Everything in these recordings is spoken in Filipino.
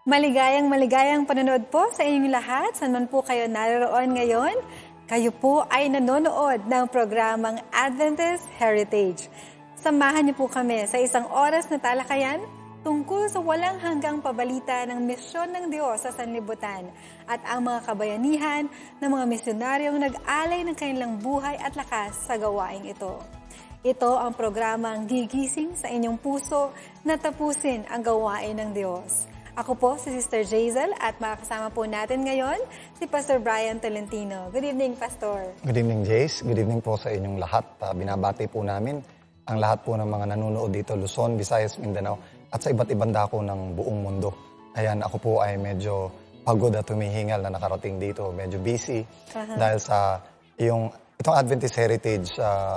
Maligayang panonood po sa inyong lahat. Saan man po kayo naroon ngayon, kayo po ay nanonood ng programang Adventist Heritage. Samahan niyo po kami sa isang oras na talakayan tungkol sa walang hanggang pabalita ng misyon ng Diyos sa sanlibutan at ang mga kabayanihan ng mga misionaryong nag-alay ng kanilang buhay at lakas sa gawaing ito. Ito ang programang gigising sa inyong puso na tapusin ang gawain ng Diyos. Ako po si Sister Jazel at makakasama po natin ngayon si Pastor Brian Tolentino. Good evening, Pastor. Good evening, Jace. Good evening po sa inyong lahat. Binabati po namin ang lahat po ng mga nanonood dito, Luzon, Visayas, Mindanao at sa iba't ibang dako ng buong mundo. Ayan, ako po ay medyo pagod at humihingal na nakarating dito. Medyo busy dahil sa itong Adventist Heritage,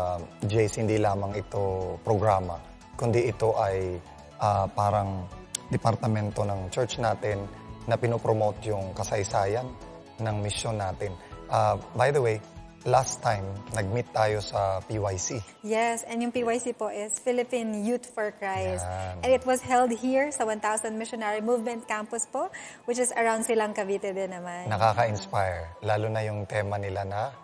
Jace, hindi lamang ito programa, kundi ito ay parang departamento ng church natin na pinopromote yung kasaysayan ng misyon natin. By the way, last time, nag-meet tayo sa PYC. Yes, and yung PYC po is Philippine Youth for Christ. Yan. And it was held here sa 1,000 Missionary Movement Campus po, which is around Silang Cavite din naman. Nakaka-inspire, lalo na yung tema nila na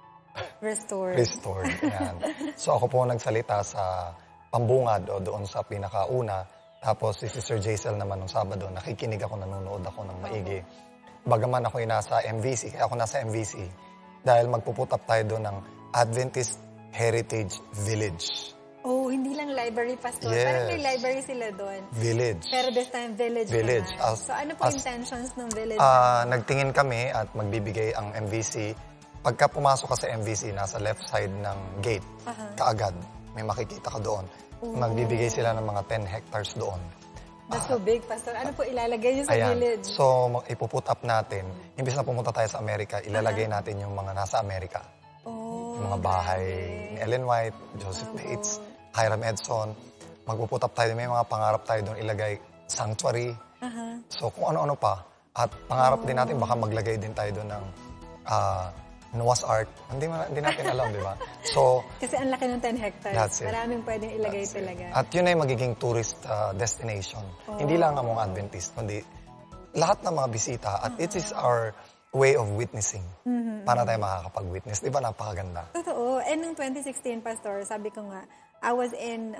Restored. Yan. So ako po nagsalita sa pambungad o doon sa pinakauna. Tapos si Sister Jazel naman nung Sabado, nakikinig ako, nanonood ako ng maigi. Bagaman ako nasa MVC, kaya ako nasa MVC, dahil magpuput up tayo doon ng Adventist Heritage Village. Oh, hindi lang library, Pastor. Yes. Parang may library sila doon. Village. Pero this time, village naman. So ano po intentions ng village? Nagtingin kami at magbibigay ang MVC. Pagka pumasok ka sa MVC, nasa left side ng gate, kaagad, may makikita ka doon. Magbibigay sila ng mga 10 hectares doon. That's so big, Pastor. Ano po ilalagay niyo sa village? So, ipuput up natin. Imbis na pumunta tayo sa Amerika, ilalagay natin yung mga nasa Amerika. Yung mga bahay ni Ellen White, Joseph Bates, Hiram Edson. Magpuput up tayo. May mga pangarap tayo doon ilagay sanctuary. So, kung ano-ano pa. At pangarap din natin, baka maglagay din tayo doon ng Noah's Ark. Hindi natin alam, di ba? So, kasi ang laki ng 10 hectares. That's it. Maraming pwedeng ilagay talaga. At yun ay magiging tourist destination. Hindi lang ang mga Adventist, kundi lahat ng mga bisita. At it is our way of witnessing. Para tayo makakapag-witness. Di ba napakaganda? Totoo. And noong 2016, Pastor, sabi ko nga, I was in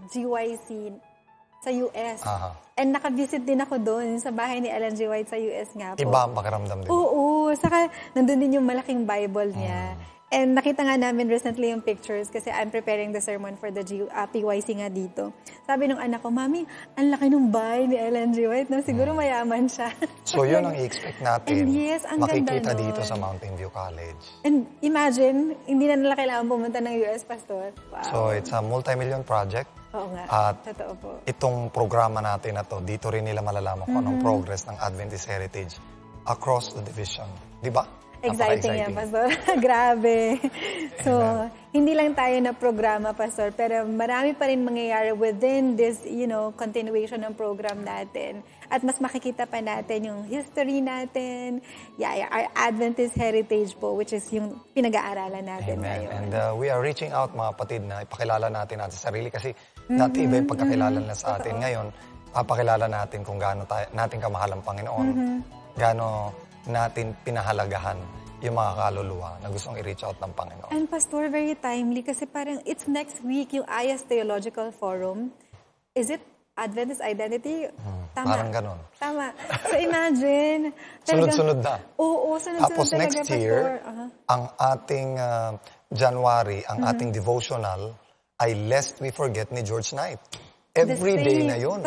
GYC sa US. And nakavisit din ako doon sa bahay ni Ellen G. White sa US nga po. Iba ang pakiramdam din. Oo. Saka nandun din yung malaking Bible niya. And nakita nga namin recently yung pictures kasi I'm preparing the sermon for the PYC nga dito. Sabi nung anak ko, Mami, ang laki ng bahay ni Ellen G. White. No? Siguro mayaman siya. So yun ang i-expect natin. And yes, ang makikita ganda dito nun sa Mountain View College. And imagine, hindi na nila kailangan pumunta ng US, Pastor. Wow. So it's a multi-million project. Oo nga, at totoo po. Itong programa natin na to, dito rin nila malalaman kung anong progress ng Adventist Heritage across the division. Di ba? Exciting yan, Pastor. Grabe. So, hindi lang tayo na programa, Pastor, pero marami pa rin mangyayari within this, continuation ng program natin. At mas makikita pa natin yung history natin, our Adventist heritage po, which is yung pinag-aaralan natin ngayon. And we are reaching out, mga kapatid, na ipakilala natin sarili kasi dati iba yung pagkakilala na sa atin. Ngayon, papakilala natin kung gaano natin kamahal ang Panginoon, gaano natin pinahalagahan yung mga kaluluwa na gustong i-reach out ng Panginoon. And Pastor, very timely kasi parang it's next week yung IAS Theological Forum. Is it Adventist Identity? Tama. Parang ganon. Tama. So imagine. Sunod-sunod na. Oo, sunod-sunod tapos talaga, next year, Pastor. ang ating January, ang ating devotional ay Lest We Forget ni George Knight. Every day na yun.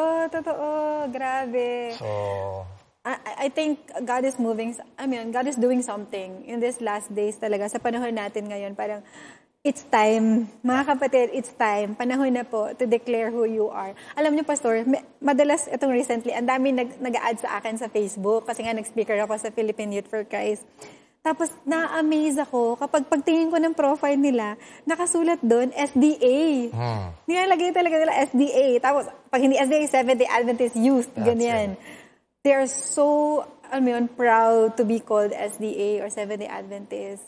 Totoo. Grabe. So, I think God is God is doing something in these last days talaga. Sa panahon natin ngayon, parang it's time. Mga kapatid, it's time. Panahon na po to declare who you are. Alam niyo, Pastor, madalas itong recently, ang dami nag-a-add sa akin sa Facebook kasi nga nag-speaker ako sa Philippine Youth for Christ. Tapos, na-amaze ako kapag pagtingin ko ng profile nila, nakasulat doon, SDA. Nilalagay talaga nila SDA. Tapos, pag hindi SDA, Seventh-day Adventist Youth. Ganyan. They are so, proud to be called SDA or Seventh-day Adventist.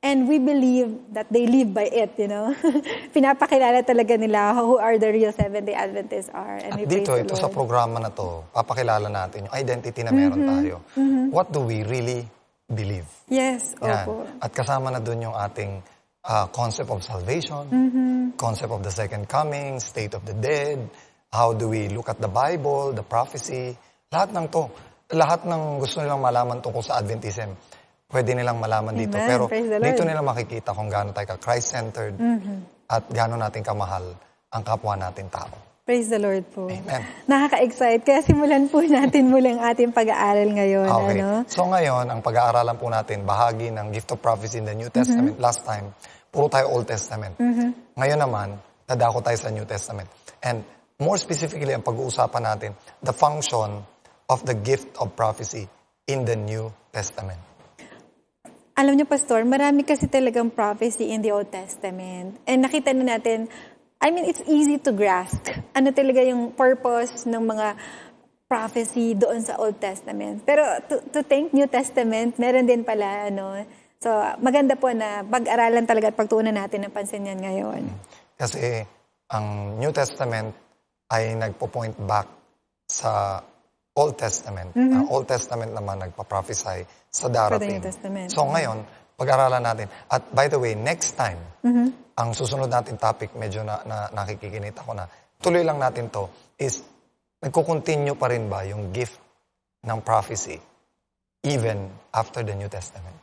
And we believe that they live by it, you know. Pinapakilala talaga nila who are the real Seventh-day Adventists are. And At we dito, praise the ito sa Lord. programa na to, papakilala natin yung identity na meron tayo. What do we really believe? Yes, Yan. opo. At kasama na dun yung ating concept of salvation, concept of the second coming, state of the dead, how do we look at the Bible, the prophecy, lahat ng to. Lahat ng gusto nilang malaman tungkol sa Adventism, pwede nilang malaman dito. Amen. Pero Praise the Lord. dito nila makikita kung gaano tayo ka-Christ-centered at gaano natin kamahal ang kapwa natin tao. Praise the Lord po. Amen. Nakaka-excite. Kaya simulan po natin mulang ating pag-aaral ngayon. Okay. Ano? So ngayon, ang pag-aaralan po natin, bahagi ng gift of prophecy in the New Testament. Last time, puro tayo Old Testament. Ngayon naman, dadako tayo sa New Testament. And more specifically, ang pag-uusapan natin, the function of the gift of prophecy in the New Testament. Alam niyo, Pastor, marami kasi talagang prophecy in the Old Testament. And nakita na natin, I mean, it's easy to grasp. Ano talaga yung purpose ng mga prophecy doon sa Old Testament. Pero to think New Testament, meron din pala, ano. So, maganda po na pag-aralan talaga at pagtuunan natin ng pansin yan ngayon. Kasi ang New Testament ay nagpo-point back sa Old Testament. Ang Old Testament naman nagpa-prophesy sa darating. New Testament. So ngayon, pag-aralan natin. At by the way, next time, ang susunod natin topic, medyo nakikikinita ko na, tuloy lang natin to, is nagko-continue pa rin ba yung gift ng prophecy even after the New Testament?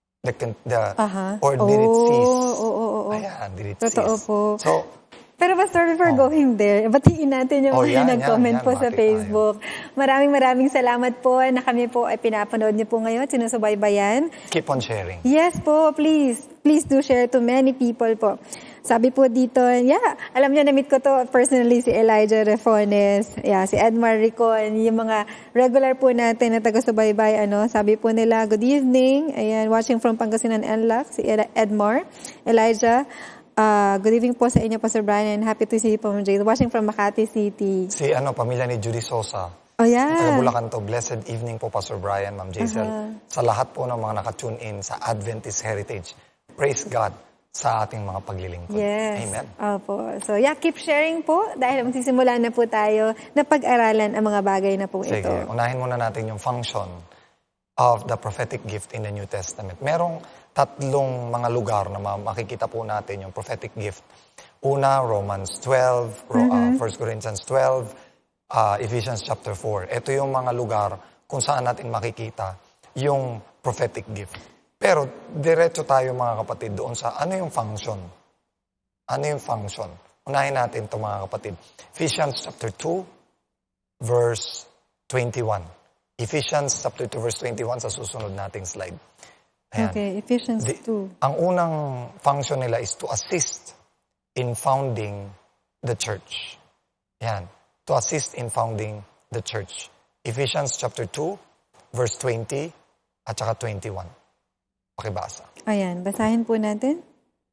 Or did it cease? Ayan, did it cease? Totoo po. So, pero Pastor, before going there, batiin natin yung mga nag-comment po sa bati Facebook. Maraming salamat po na kami po ay pinapanood niyo po ngayon, sinusubaybayan. keep on sharing. Yes po, please. Please do share to many people po. Sabi po dito, alam niyo, na-meet ko to personally si Elijah Refones, si Edmar Ricon, yung mga regular po natin na taga-subaybay, sabi po nila, good evening, ayan, watching from Pangasinan NLAC, si Edmar, Elijah, good evening po sa inyo, Pastor Brian, and happy to see you po, watching from Makati City. Si pamilya ni Judy Sosa. Oh, yeah. Taga Bulacan to. Blessed evening po, Pastor Brian, Ma'am Jaisel. Sa lahat po ng mga nakatune in sa Adventist Heritage. Praise God sa ating mga paglilingkod. Yes. Amen. Opo. So, keep sharing po dahil magsisimula na po tayo na pag-aralan ang mga bagay na po ito. Sige, unahin muna natin yung function of the prophetic gift in the New Testament. Merong tatlong mga lugar na makikita po natin yung prophetic gift. Una, Romans 12, 1 Corinthians 12, Ephesians chapter 4. Ito yung mga lugar kung saan natin makikita yung prophetic gift. Pero, diretso tayo mga kapatid doon sa ano yung function. Ano yung function? Unahin natin ito mga kapatid. Ephesians chapter 2, verse 21. Ephesians chapter 2, verse 21 sa susunod nating slide. Ayan. Okay, Ephesians 2. Ang unang function nila is to assist in founding the church. Yan. To assist in founding the church. Ephesians chapter 2, verse 20 at saka 21. Pakibasa. Ayan, basahin po natin.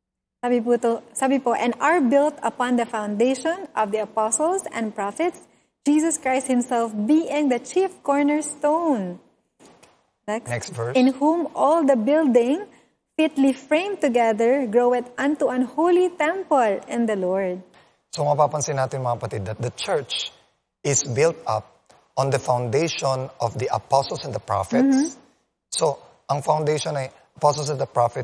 Sabi po, and are built upon the foundation of the apostles and prophets, Jesus Christ Himself being the chief cornerstone. Next verse. In whom all the building fitly framed together groweth unto an holy temple in the Lord. So mapapansin natin mga kapatid that the church is built up on the foundation of the apostles and the prophets. So, ang foundation ay apostles and the prophet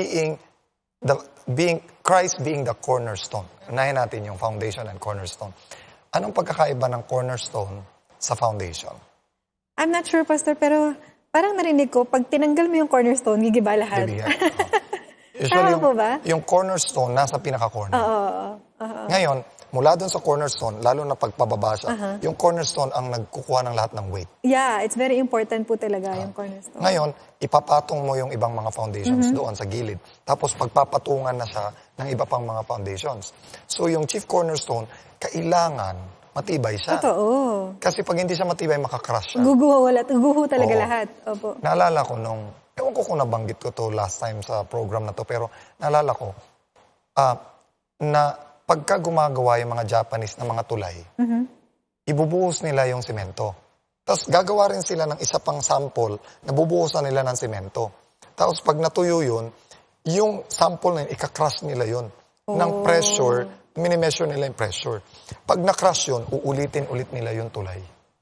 Christ being the cornerstone. Unahin natin yung foundation and cornerstone. Anong pagkakaiba ng cornerstone sa foundation? I'm not sure, Pastor, pero parang narinig ko, pag tinanggal mo yung cornerstone, gigiba lahat. Usually, Tama po ba? Yung cornerstone nasa pinaka-corner. Ngayon, mula doon sa cornerstone, lalo na pagpababa siya, yung cornerstone ang nagkukuha ng lahat ng weight. Yeah, it's very important po talaga yung cornerstone. Ngayon, ipapatong mo yung ibang mga foundations doon sa gilid. Tapos pagpapatungan na siya ng iba pang mga foundations. So yung chief cornerstone, kailangan matibay siya. Totoo. Kasi pag hindi siya matibay, makakrush siya. Guguho talaga lahat. Opo. Naalala ko ewan ko kung nabanggit ko to last time sa program na to, pero naalala ko, na pagka gumagawa yung mga Japanese na mga tulay, ibubuhos nila yung simento. Tapos gagawa rin sila ng isa pang sample na bubuhusan nila ng simento. Tapos pag natuyo yun, yung sample na yun, ika-crush nila yun. Ng pressure, minimeasure nila yung pressure. Pag na-crush yun, uulitin ulit nila yung tulay.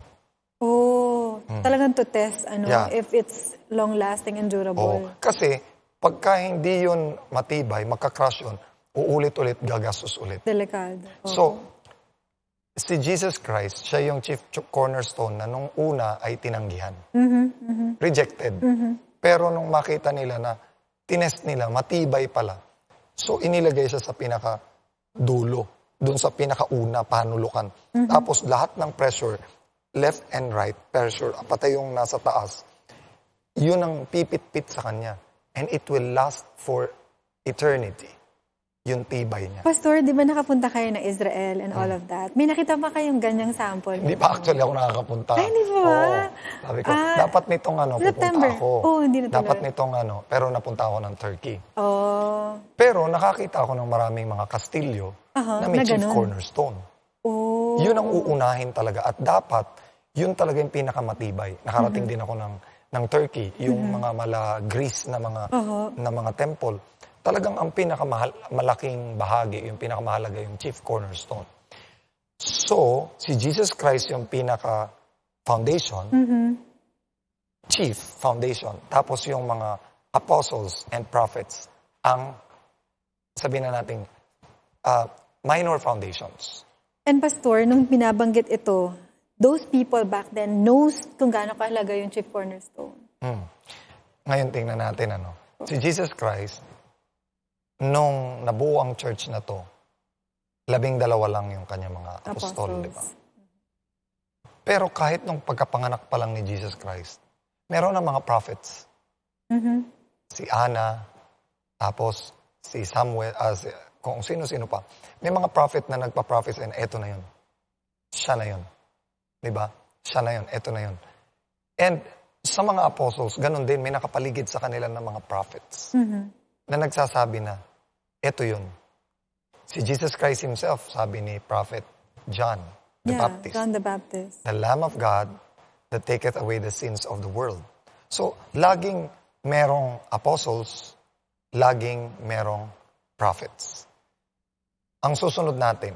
Talagang to test, Yeah. if it's long-lasting and durable. Kasi, pagka hindi yun matibay, magka-crush yun, uulit-ulit, gagastos ulit. Delikado. So, si Jesus Christ, siya yung chief cornerstone na nung una ay tinanggihan. Rejected. Pero nung makita nila na tinest nila, matibay pala. So, inilagay siya sa pinaka-dulo. Doon sa pinaka-una, panulukan. Tapos, lahat ng pressure, left and right, pressure, pati yung nasa taas, yun ang pipit-pit sa kanya. And it will last for eternity. Yung tibay niya. Pastor, di ba nakapunta kayo ng Israel and all of that? May nakita pa kayong ganyang sample? Hindi pa actually ako nakakapunta. Ay, hindi ba? Oo. Sabi ko, dapat nitong September. pupunta ako. Hindi na Dapat tuloy. nitong pero napunta ako ng Turkey. Oh. Pero nakakita ako ng maraming mga kastilyo na may na chief ganun. cornerstone. Oh. Yun ang uunahin talaga. At dapat, yun talaga yung pinakamatibay. Nakarating din ako ng Turkey, yung mga Greece na mga temple. Talagang ang pinakamalaking bahagi, yung pinakamahalaga, yung chief cornerstone. So, si Jesus Christ yung pinaka-foundation, chief foundation. Tapos yung mga apostles and prophets, ang sabihin na natin, minor foundations. And Pastor, nung binabanggit ito, those people back then knows kung gaano kahalaga yung chief cornerstone. Ngayon tingnan natin, si Jesus Christ, nung nabuo ang church na to, 12 lang yung kanyang mga apostol, di ba? Pero kahit nung pagkapanganak pa lang ni Jesus Christ, meron na mga prophets. Si Anna, tapos si Samuel, kung sino-sino pa. May mga prophet na nagpa-prophesy na eto na yun. Siya na yun. Di ba? Siya na yun. Eto na yun. And sa mga apostles, ganun din, may nakapaligid sa kanila ng mga prophets na nagsasabi na, eto yun. Si Jesus Christ himself, sabi ni Prophet John the Baptist. John the Baptist. The Lamb of God that taketh away the sins of the world. So, laging merong apostles, laging merong prophets. Ang susunod natin,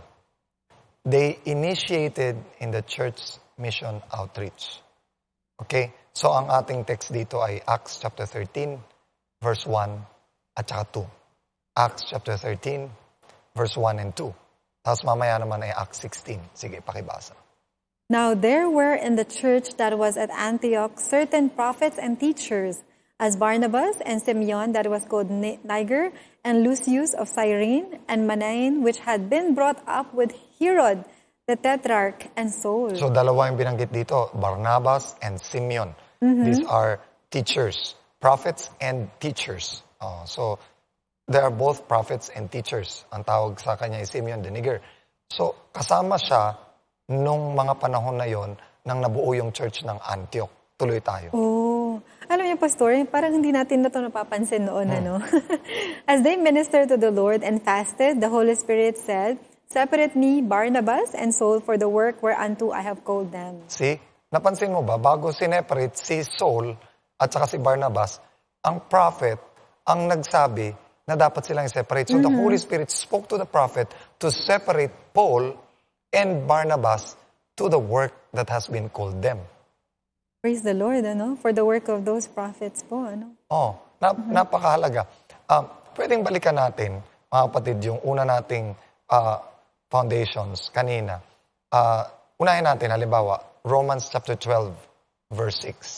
they initiated in the church mission outreach. Okay? So, ang ating text dito ay Acts chapter 13, verse 1 at saka 2. Acts chapter 13, verse 1 and 2. Tapos mamaya naman ay Acts 16. Sige, pakibasa. Now there were in the church that was at Antioch certain prophets and teachers, as Barnabas and Simeon that was called Niger, and Lucius of Cyrene, and Manaen, which had been brought up with Herod, the Tetrarch, and Saul. So dalawa yung binanggit dito, Barnabas and Simeon. These are teachers, prophets and teachers. So they are both prophets and teachers. Ang tawag sa kanya ay Simeon the Niger. So kasama siya nung mga panahon na yon nang nabuo yung church ng Antioch. Tuloy tayo. Alam niyo, Pastor, parang hindi natin na ito napapansin noon, As they ministered to the Lord and fasted, the Holy Spirit said, "Separate me, Barnabas, and Saul for the work whereunto I have called them." See? Napansin mo ba, bago sineparate si Saul at saka si Barnabas, ang prophet ang nagsabi na dapat silang separate. So the Holy Spirit spoke to the prophet to separate Paul and Barnabas to the work that has been called them. Praise the Lord, for the work of those prophets po, Napakahalaga. Pwedeng balikan natin, mga kapatid, yung una nating foundations kanina. Unahin natin, halimbawa, Romans chapter 12, verse 6.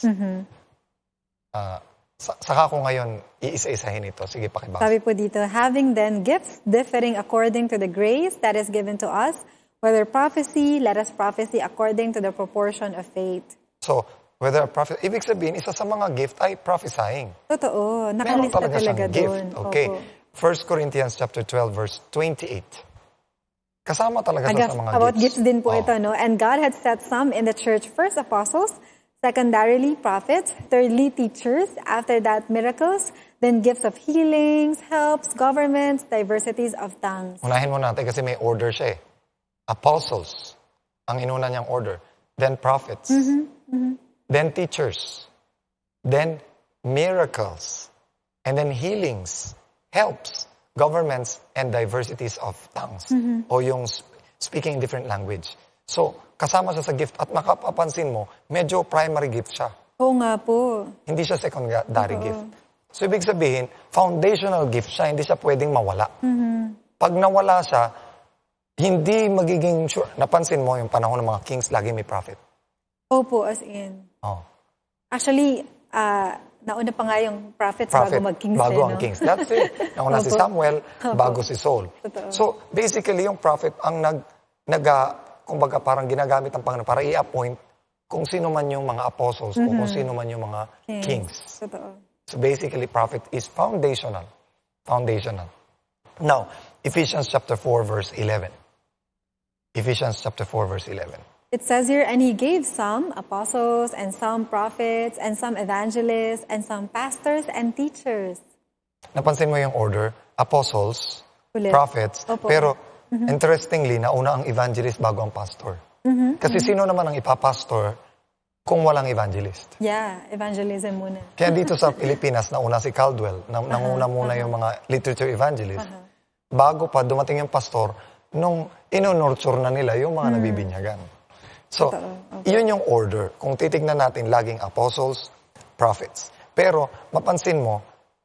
Saka ko ngayon iisa-isahin ito. Sige, pakibasa. Sabi po dito, having then gifts differing according to the grace that is given to us, whether prophecy, let us prophesy according to the proportion of faith. So, whether a prophet, ibig sabihin, isa sa mga gift ay prophesying. Totoo, Meron nakalista talaga talaga siyang gift. doon. Okay. Opo. 1 Corinthians chapter 12, verse 28. Kasama talaga sa mga About gifts. gifts din po ito, And God had set some in the church, first apostles, secondarily prophets, thirdly teachers, after that miracles, then gifts of healings, helps, governments, diversities of tongues. Unahin mo natin kasi may order siya eh. Apostles, ang inuna niyang order. Then prophets. Then teachers. Then miracles. And then healings. helps governments and diversities of tongues. O yung speaking in different language. So, kasama siya sa gift at makapapansin mo, medyo primary gift siya. Oo nga po. Hindi siya secondary gift. So, ibig sabihin, foundational gift siya, hindi siya pwedeng mawala. Pag nawala siya, hindi magiging sure. Napansin mo yung panahon ng mga kings, lagi may prophet. Opo, as in. Oh. Actually, nauna pa nga yung prophets Prophet, bago mag-kings. bago ang no? kings. That's it. Nauna si Samuel, bago si Saul. Totoo. So, basically, yung prophet ang kumbaga parang ginagamit ng Panginoon para i-appoint kung sino man yung mga apostles o kung sino man yung mga kings. Totoo. So, basically, prophet is foundational. Foundational. Now, Ephesians chapter 4, verse 11. Ephesians chapter 4, verse 11. It says here, and he gave some apostles, and some prophets, and some evangelists, and some pastors and teachers. Napansin mo yung order? Apostles, Ulit. prophets, Opo. pero interestingly, nauna ang evangelist bago ang pastor. Kasi sino naman ang ipapastor kung walang evangelist? Yeah, evangelism muna. Kaya dito sa Pilipinas, nauna si Caldwell, nanguna muna yung mga literature evangelist. Bago pa dumating yung pastor, nung inonurture na nila yung mga nabibinyagan. So, yun yung order. Kung titignan natin, laging apostles, prophets. Pero, mapansin mo,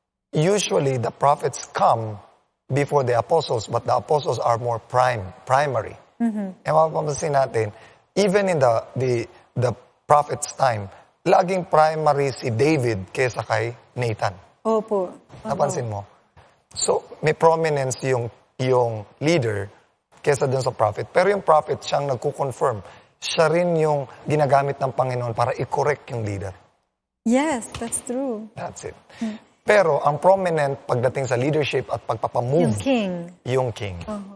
usually the prophets come before the apostles, but the apostles are more primary. E mapapansin natin, even in the prophet's time, laging primary si David kesa kay Nathan. Opo. Napansin mo? So, may prominence yung leader kesa dun sa prophet. Pero yung prophet, siyang nagko-confirm. Siya rin yung ginagamit ng Panginoon para i-correct yung leader. Yes, that's true. That's it. Pero, ang prominent pagdating sa leadership at pagpapamove, Yung king. yung king.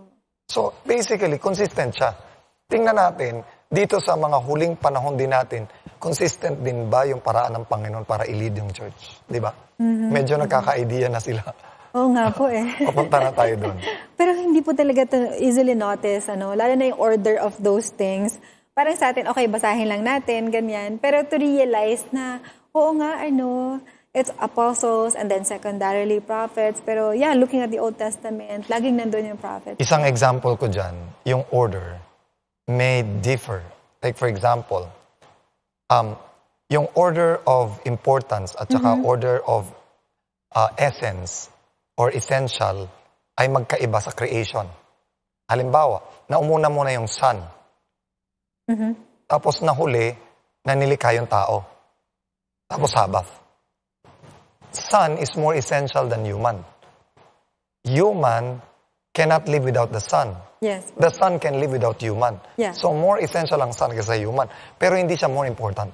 So, basically, consistent siya. Tingnan natin, dito sa mga huling panahon din natin, consistent din ba yung paraan ng Panginoon para i-lead yung church? Di ba? Medyo nagkaka-idea na sila. Oo nga po eh. Papunta na tayo doon. Pero hindi po talaga to easily notice, lalo na yung order of those things. Parang sa atin, okay, basahin lang natin, ganyan. Pero to realize na, oo nga, it's apostles and then secondarily prophets. Pero yeah, looking at the Old Testament, laging nandun yung prophets. Isang example ko dyan, yung order may differ. Like for example, yung order of importance at saka order of essence or essential ay magkaiba sa creation. Halimbawa, naumuna muna yung sun. Tapos nahuli, nanilikha yung tao. Tapos Sabbath. Sun is more essential than human. Human cannot live without the sun. Yes. The sun can live without human. Yeah. So more essential ang sun kaysa human. Pero hindi siya more important.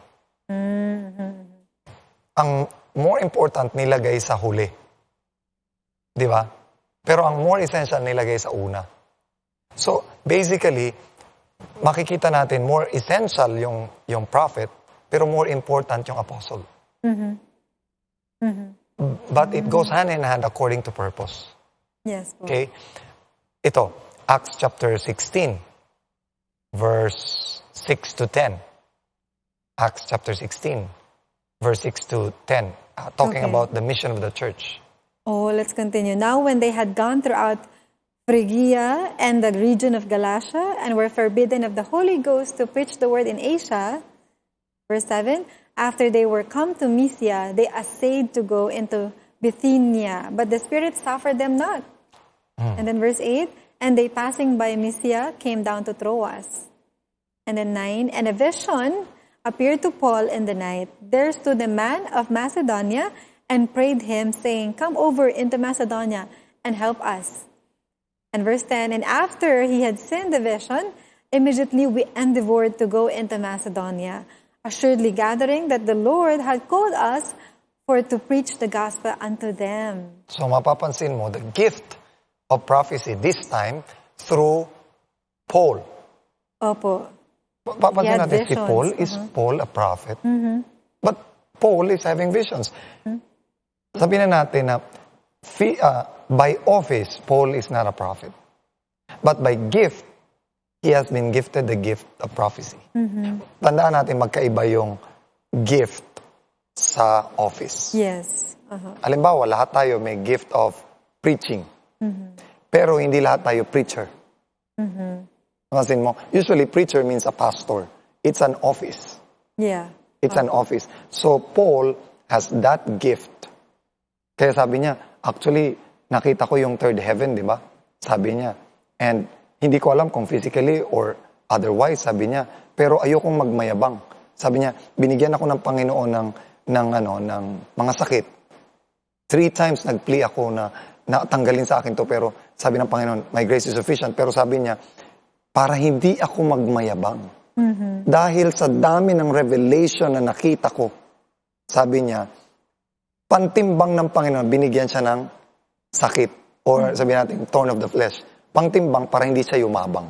Ang more important nilagay sa huli. Di ba? Pero ang more essential nilagay sa una. So basically, makikita natin more essential yung prophet, pero more important yung apostle. But it goes hand in hand according to purpose. Yes. Po. Okay? Ito, Acts chapter 16, verse 6 to 10. Acts chapter 16, verse 6 to 10. Talking about the mission of the church. Oh, let's continue. Now, when they had gone throughout Phrygia and the region of Galatia and were forbidden of the Holy Ghost to preach the word in Asia, verse 7, after they were come to Mysia, they essayed to go into Bithynia, but the Spirit suffered them not. And then verse 8, and they passing by Mysia came down to Troas. And then 9, and a vision appeared to Paul in the night. There stood a man of Macedonia and prayed him, saying, come over into Macedonia and help us. And verse 10, and after he had seen the vision, immediately we endeavored to go into Macedonia, assuredly gathering that the Lord had called us for to preach the gospel unto them. So mapapansin mo, the gift of prophecy this time through Paul. Opo. Papansin He had natin, si visions. Paul, is Paul a prophet? But Paul is having visions. Sabihin na natin na by office, Paul is not a prophet. But by gift, he has been gifted the gift of prophecy. Tandaan natin, magkaiba yung gift sa office. Yes. Halimbawa, lahat tayo may gift of preaching. Pero hindi lahat tayo preacher. Masin mo, usually preacher means a pastor. It's an office. Yeah. It's an office. So Paul has that gift. Kaya sabi niya, actually, nakita ko yung third heaven, di ba? Sabi niya. And hindi ko alam kung physically or otherwise, sabi niya. Pero ayokong magmayabang. Sabi niya, binigyan ako ng Panginoon ng mga sakit. 3 times nag-plea ako na tanggalin sa akin to, pero sabi ng Panginoon, my grace is sufficient. Pero sabi niya, para hindi ako magmayabang. Dahil sa dami ng revelation na nakita ko, sabi niya, pantimbang ng Panginoon, binigyan siya ng sakit. Or sabi natin, thorn of the flesh. Pangtimbang para hindi siya yumabang.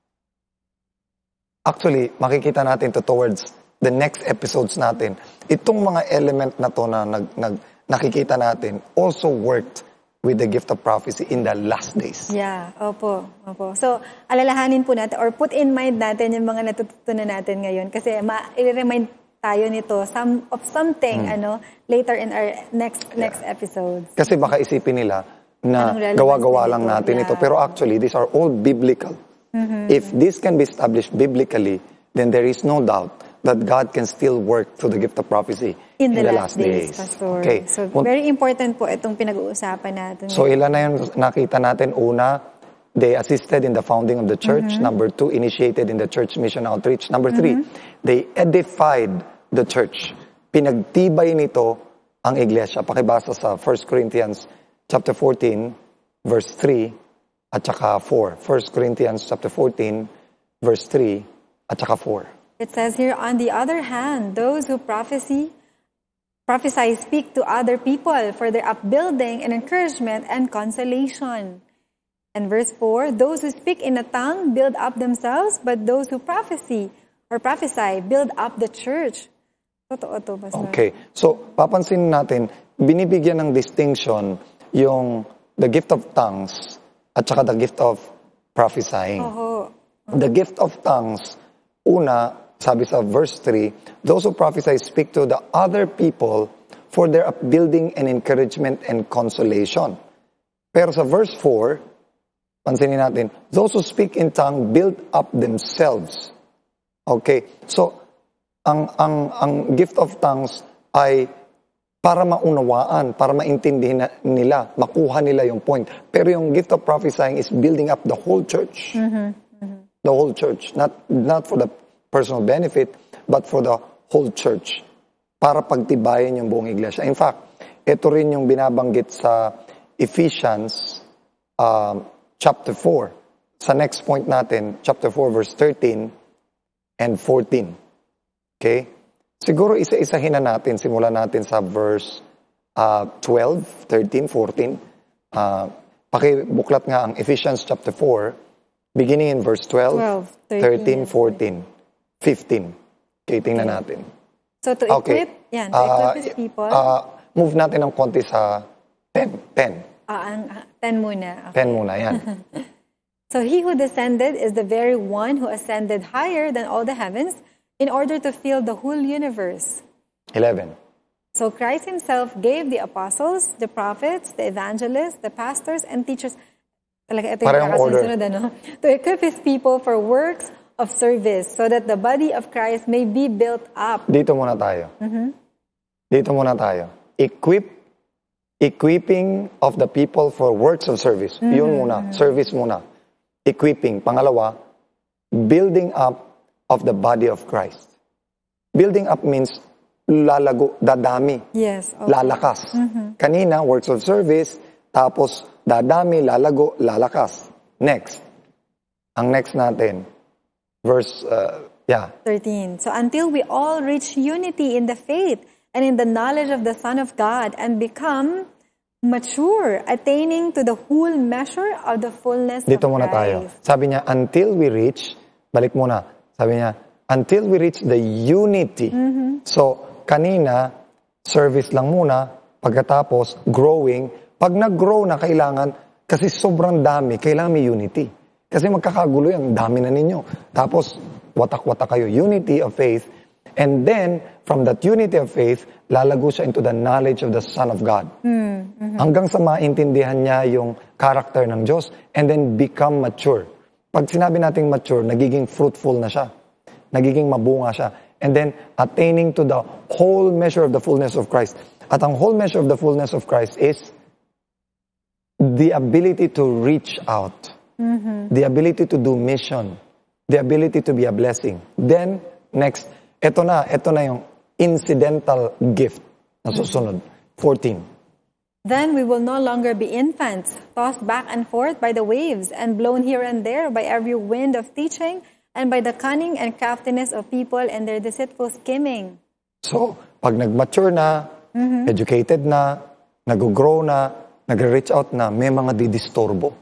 Actually, makikita natin to towards the next episodes natin. Itong mga element na to na nakikita natin also worked with the gift of prophecy in the last days. Yeah, opo. So, alalahanin po natin or put in mind natin yung mga natututunan natin ngayon kasi i-remind tayo nito of something later in our next episode. Kasi baka isipin nila na gawa-gawa lang natin ito. Pero actually, these are all biblical. If this can be established biblically, then there is no doubt that God can still work through the gift of prophecy in the last days. Pastor. Okay. So, very important po itong pinag-uusapan natin. So, ilan na yung nakita natin? Una, they assisted in the founding of the church. Number 2, initiated in the church mission outreach. Number 3, they edified the church. Pinagtibay nito ang iglesia. Pakibasa sa 1 Corinthians chapter 14, verse 3, at saka 4. 1 Corinthians chapter 14, verse 3, at saka 4. It says here, on the other hand, those who prophesy speak to other people for their upbuilding and encouragement and consolation. And verse 4, those who speak in a tongue build up themselves, but those who prophesy build up the church. Totoo to, Pastor. Okay. So, papansin natin, binibigyan ng distinction yung the gift of tongues at saka the gift of prophesying. The gift of tongues, una, sabi sa verse 3, those who prophesy speak to the other people for their upbuilding and encouragement and consolation. Pero sa verse 4, pansinin natin, those who speak in tongue build up themselves. Okay, so ang gift of tongues ay para maunawaan, para maintindihan nila, makuha nila yung point. Pero yung gift of prophesying is building up the whole church. The whole church, not for the personal benefit, but for the whole church. Para pagtibayin yung buong iglesia. In fact, ito rin yung binabanggit sa Ephesians chapter 4. Sa next point natin, chapter 4, verse 13 and 14. Okay? Siguro isa-isahin na natin, simulan natin sa verse 12, 13, 14. Pakibuklat nga ang Ephesians chapter 4, beginning in verse 12 13, 14. 15. Okay, tingnan natin. So, to equip, to equip His people. Move natin ng konti sa 10. 10 muna. Okay. 10 muna, yan. So, He who descended is the very one who ascended higher than all the heavens in order to fill the whole universe. 11. So, Christ Himself gave the apostles, the prophets, the evangelists, the pastors, and teachers. Talaga, ito yung kakasunod, to equip His people for works of service so that the body of Christ may be built up. Dito muna tayo. Dito muna tayo. Equipping of the people for works of service. Yun muna. Service muna. Equipping. Pangalawa, building up of the body of Christ. Building up means lalago, dadami. Yes. Okay. Lalakas. Kanina, works of service, tapos dadami, lalago, lalakas. Next. Ang next natin, verse 13. So until we all reach unity in the faith and in the knowledge of the Son of God and become mature, attaining to the whole measure of the fullness Dito of muna Christ. tayo. Sabi niya, until we reach, balik muna. Sabi niya, until we reach the unity. So, kanina, service lang muna, pagkatapos, growing. Pag nag-grow na, kailangan, kasi sobrang dami, kailangan may unity. Kasi magkakagulo yan, dami na ninyo. Tapos, watak-watak kayo. Unity of faith And then, from that unity of faith, lalago siya into the knowledge of the Son of God. Hanggang sa maintindihan niya yung character ng Diyos and then become mature. Pag sinabi nating mature, nagiging fruitful na siya. Nagiging mabunga siya. And then, attaining to the whole measure of the fullness of Christ. At ang whole measure of the fullness of Christ is the ability to reach out. The ability to do mission. The ability to be a blessing. Then, next, ito na yung incidental gift na susunod. 14. Then we will no longer be infants, tossed back and forth by the waves and blown here and there by every wind of teaching and by the cunning and craftiness of people and their deceitful scheming. So, pag nag-mature na, educated na, nag-grow na, nag-reach out na, may mga didisturbo.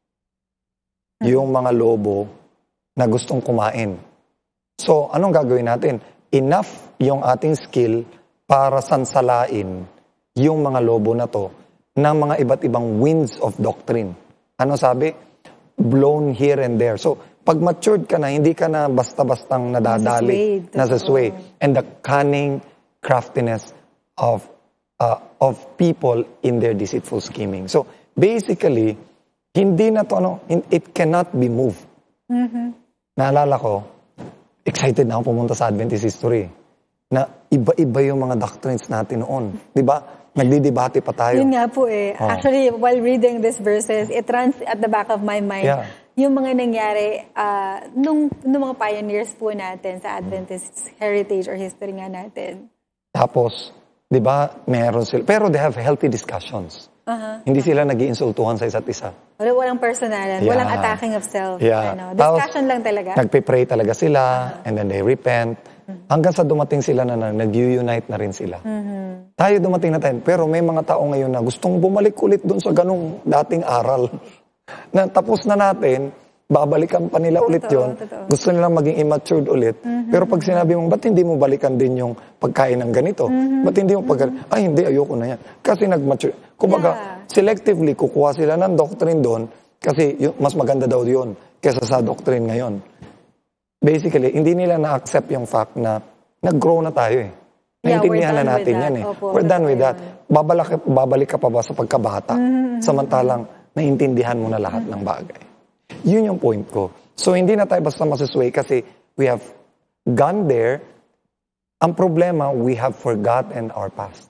Yung mga lobo na gustong kumain. So, anong gagawin natin? Enough yung ating skill para sansalain yung mga lobo na to ng mga iba't ibang winds of doctrine. Ano sabi? Blown here and there. So, pag matured ka na, hindi ka na basta-bastang nadadali, nasa-sway. And the cunning craftiness of people in their deceitful scheming. So, basically, hindi na to, it cannot be moved. Naalala ko, excited na ako pumunta sa Adventist history. Na iba-iba yung mga doctrines natin noon. Di ba? Nagdidebate pa tayo. Yun nga po eh. Actually, while reading these verses, it runs at the back of my mind. Yeah. Yung mga nangyari nung mga pioneers po natin sa Adventist heritage or history nga natin. Tapos, di ba, meron sila. Pero they have healthy discussions. Hindi sila nag-iinsultuhan sa isa't isa. Walang personalan, walang attacking of self. Discussion lang talaga. Nagpe-pray talaga sila, and then they repent. Hanggang sa dumating sila na nag-unite na rin sila. Tayo dumating na tayo. Pero may mga tao ngayon na gustong bumalik ulit doon sa ganung dating aral. Na tapos na natin, babalikan pa nila ulit yon. Gusto nilang maging immatured ulit. Pero pag sinabi mo, ba't hindi mo balikan din yung pagkain ng ganito? Ba't hindi mo ay hindi, ayoko na yan. Kasi nag-mature. Kumbaga, selectively, kukuha sila ng doctrine doon kasi mas maganda daw yun kesa sa doctrine ngayon. Basically, hindi nila na-accept yung fact na nag-grow na tayo eh. Naintindihan na natin yan eh. We're done with that. Babalik ka pa ba sa pagkabata? Samantalang, naintindihan mo na lahat ng bagay. Yun yung point ko. So, hindi na tayo basta masasway kasi we have gone there. Ang problema, we have forgotten our past.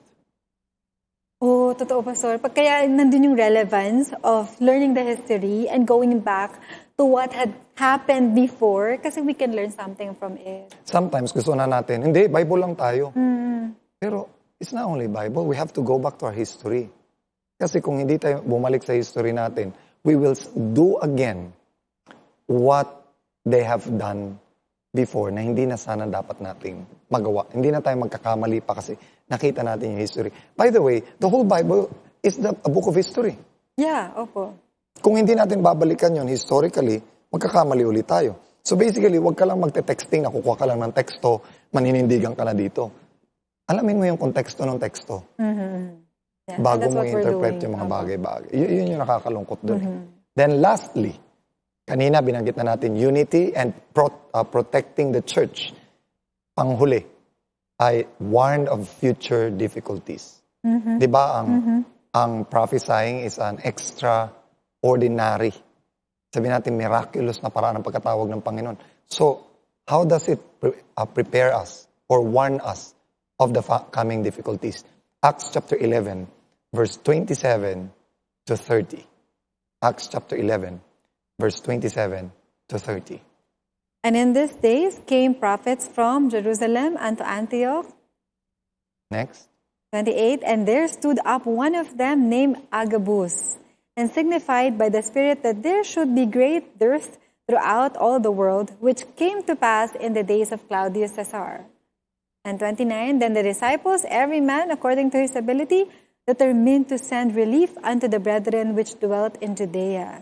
Totoo, Pastor. Kaya nandun yung relevance of learning the history and going back to what had happened before kasi we can learn something from it. Sometimes gusto na natin, hindi, Bible lang tayo. Pero it's not only Bible, we have to go back to our history. Kasi kung hindi tayo bumalik sa history natin, we will do again what they have done before na hindi na sana dapat nating magawa. Hindi na tayo magkakamali pa kasi nakita natin yung history. By the way, the whole Bible is a book of history. Yeah, opo. Kung hindi natin babalikan yon historically, magkakamali ulit tayo. So basically, wag ka lang magte-texting, nakukuha ka lang ng teksto, maninindigan ka na dito. Alamin mo yung konteksto ng teksto. Yeah, bago mo interpret yung mga bagay-bagay. Yun yung nakakalungkot dun. Then lastly, kanina binanggit na natin, unity and protecting the church. Panghuli, ay warned of future difficulties. Di ba ang prophesying is an extraordinary, sabi natin miraculous na paraan ng pagkatawag ng Panginoon. So, how does it prepare us or warn us of the coming difficulties? Acts chapter 11, verse 27 to 30. Acts chapter 11, verse 27 to 30. And in these days came prophets from Jerusalem unto Antioch. Next. 28. And there stood up one of them named Agabus, and signified by the Spirit that there should be great dearth throughout all the world, which came to pass in the days of Claudius Caesar. And 29. Then the disciples, every man according to his ability, determined to send relief unto the brethren which dwelt in Judea.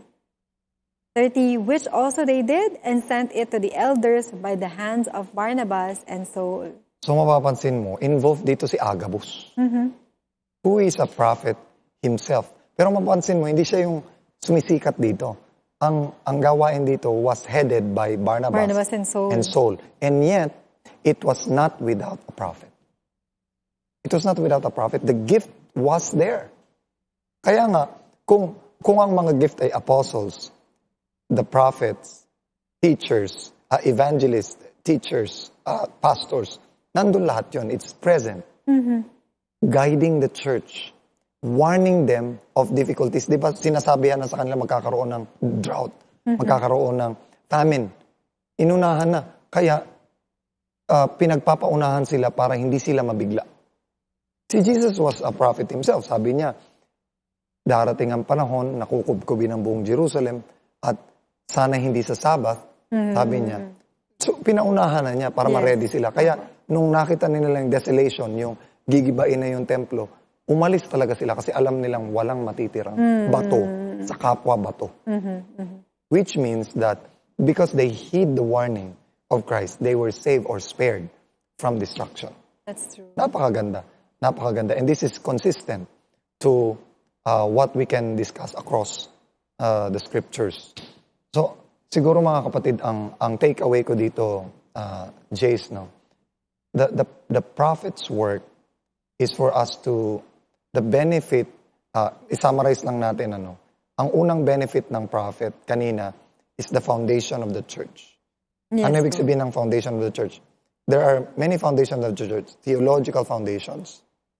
30, which also they did, and sent it to the elders by the hands of Barnabas and Saul. So mapapansin mo, involved dito si Agabus, who is a prophet himself. Pero mapapansin mo, hindi siya yung sumisikat dito. Ang gawain dito was headed by Barnabas and Saul. And yet, it was not without a prophet. It was not without a prophet. The gift was there. Kaya nga, kung ang mga gift ay apostles, the prophets, teachers, evangelists, teachers, pastors, nandun lahat yun. It's present. Guiding the church, warning them of difficulties. Di ba sinasabihan na sa kanila magkakaroon ng drought, magkakaroon ng famine. Inunahan na. Kaya pinagpapaunahan sila para hindi sila mabigla. Si Jesus was a prophet himself. Sabi niya, darating ang panahon, nakukubkubin ang buong Jerusalem at sana hindi sa Sabbath, sabi niya. So, pinaunahan na niya para ma-ready sila. Kaya, nung nakita nila yung desolation, yung gigibain na yung templo, umalis talaga sila kasi alam nilang walang matitirang bato sa kapwa bato. Which means that because they heed the warning of Christ, they were saved or spared from destruction. That's true. Napakaganda. Napakaganda. And this is consistent to what we can discuss across the scriptures. So, siguro mga kapatid, ang takeaway ko dito, Jace, no? The prophet's work is for us to, the benefit, isummarize lang natin, ang unang benefit ng prophet kanina is the foundation of the church. Yes, ano ibig sabihin ng foundation of the church? There are many foundations of the church. Theological foundations.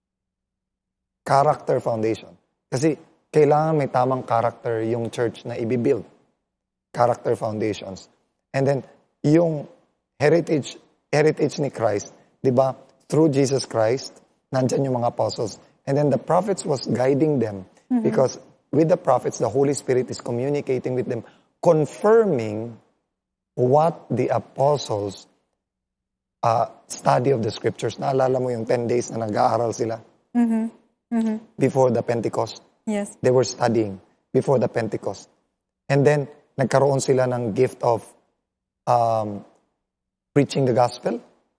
Character foundation. Kasi kailangan may tamang character yung church na ibibuild. Character foundations. And then, yung heritage ni Christ, di ba, through Jesus Christ, nandyan yung mga apostles. And then the prophets was guiding them because with the prophets, the Holy Spirit is communicating with them, confirming what the apostles study of the scriptures. Naalala mo yung 10 days na nag-aaral sila? Before the Pentecost. Yes. They were studying before the Pentecost. And then, nagkaroon sila ng gift of preaching the gospel.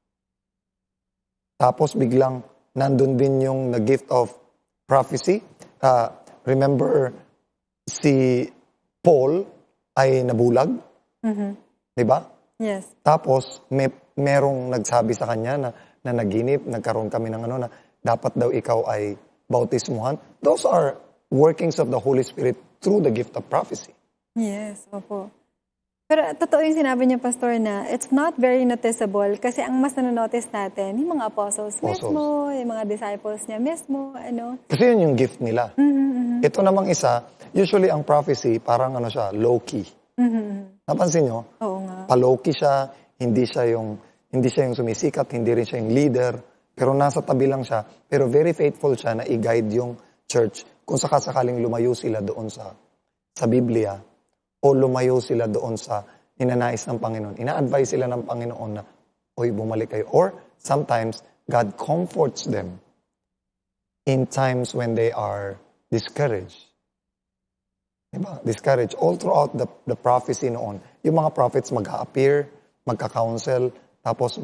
Tapos, biglang, nandun din yung gift of prophecy. Remember, si Paul ay nabulag. Diba? Yes. Tapos, merong nagsabi sa kanya na naginip, nagkaroon kami ng na dapat daw ikaw ay bautismuhan. Those are workings of the Holy Spirit through the gift of prophecy. Yes, opo. Pero totoo yung sinabi niya, Pastor, na it's not very noticeable kasi ang mas nanonotice natin, yung mga apostles mismo, yung mga disciples niya mismo, Kasi yun yung gift nila. Ito namang isa, usually ang prophecy, parang siya, low-key. Napansin nyo? Oo nga. Pa-low-key siya, hindi siya yung sumisikat, hindi rin siya yung leader, pero nasa tabi lang siya, pero very faithful siya na i-guide yung church kung sakasakaling lumayo sila doon sa Biblia o lumayo sila doon sa ninanais ng Panginoon. Ina-advise sila ng Panginoon na, oy, bumalik kayo. Or sometimes, God comforts them in times when they are discouraged. Diba? Discouraged. All throughout the prophecy noon, yung mga prophets mag-appear, magka-counsel, tapos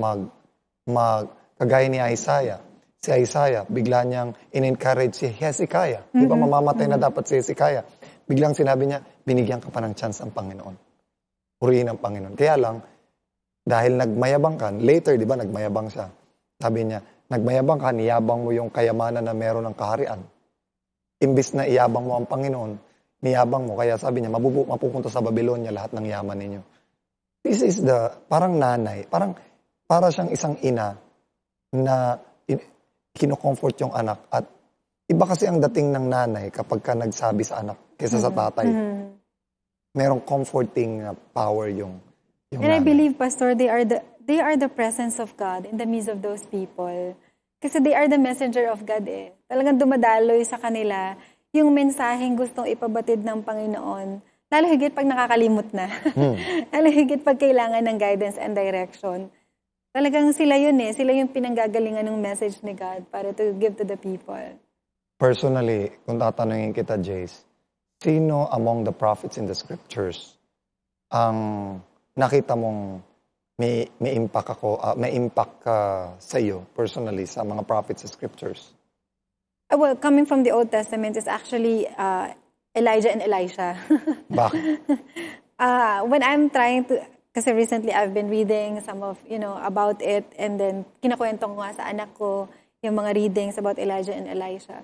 kagaya ni Isaiah. Si Isaiah, bigla niyang in-encourage si Hezekiah. Di ba mamamatay na dapat si Hezekiah? Biglang sinabi niya, binigyan ka pa ng chance ang Panginoon. Purihin ang Panginoon. Kaya lang, dahil nagmayabang ka, later, di ba, nagmayabang siya. Sabi niya, nagmayabang ka, niyabang mo yung kayamanan na meron ng kaharian. Imbis na iyabang mo ang Panginoon, niyabang mo. Kaya sabi niya, mapupunta sa Babylonia lahat ng yaman ninyo. This is parang nanay, para siyang isang ina na kino-comfort yung anak. At iba kasi ang dating ng nanay kapag ka nagsabi sa anak kaysa sa tatay. Merong comforting power yung And nanay. I believe, Pastor, they are the presence of God in the midst of those people. Kasi they are the messenger of God eh. Talagang dumadaloy sa kanila yung mensaheng gustong ipabatid ng Panginoon. Lalo higit pag nakakalimot na. Lalo higit pag kailangan ng guidance and direction. Talagang sila yun eh. Sila yung pinanggagalingan ng message ni God para to give to the people. Personally, kung tatanungin kita, Jace, sino among the prophets in the scriptures ang nakita mong may impact ka sa iyo personally sa mga prophets sa scriptures? Well, coming from the Old Testament is actually Elijah and Elisha. Bakit? When I'm trying to, kasi recently I've been reading some of, about it, and then kinakwento ko nga sa anak ko yung mga readings about Elijah and Elisha.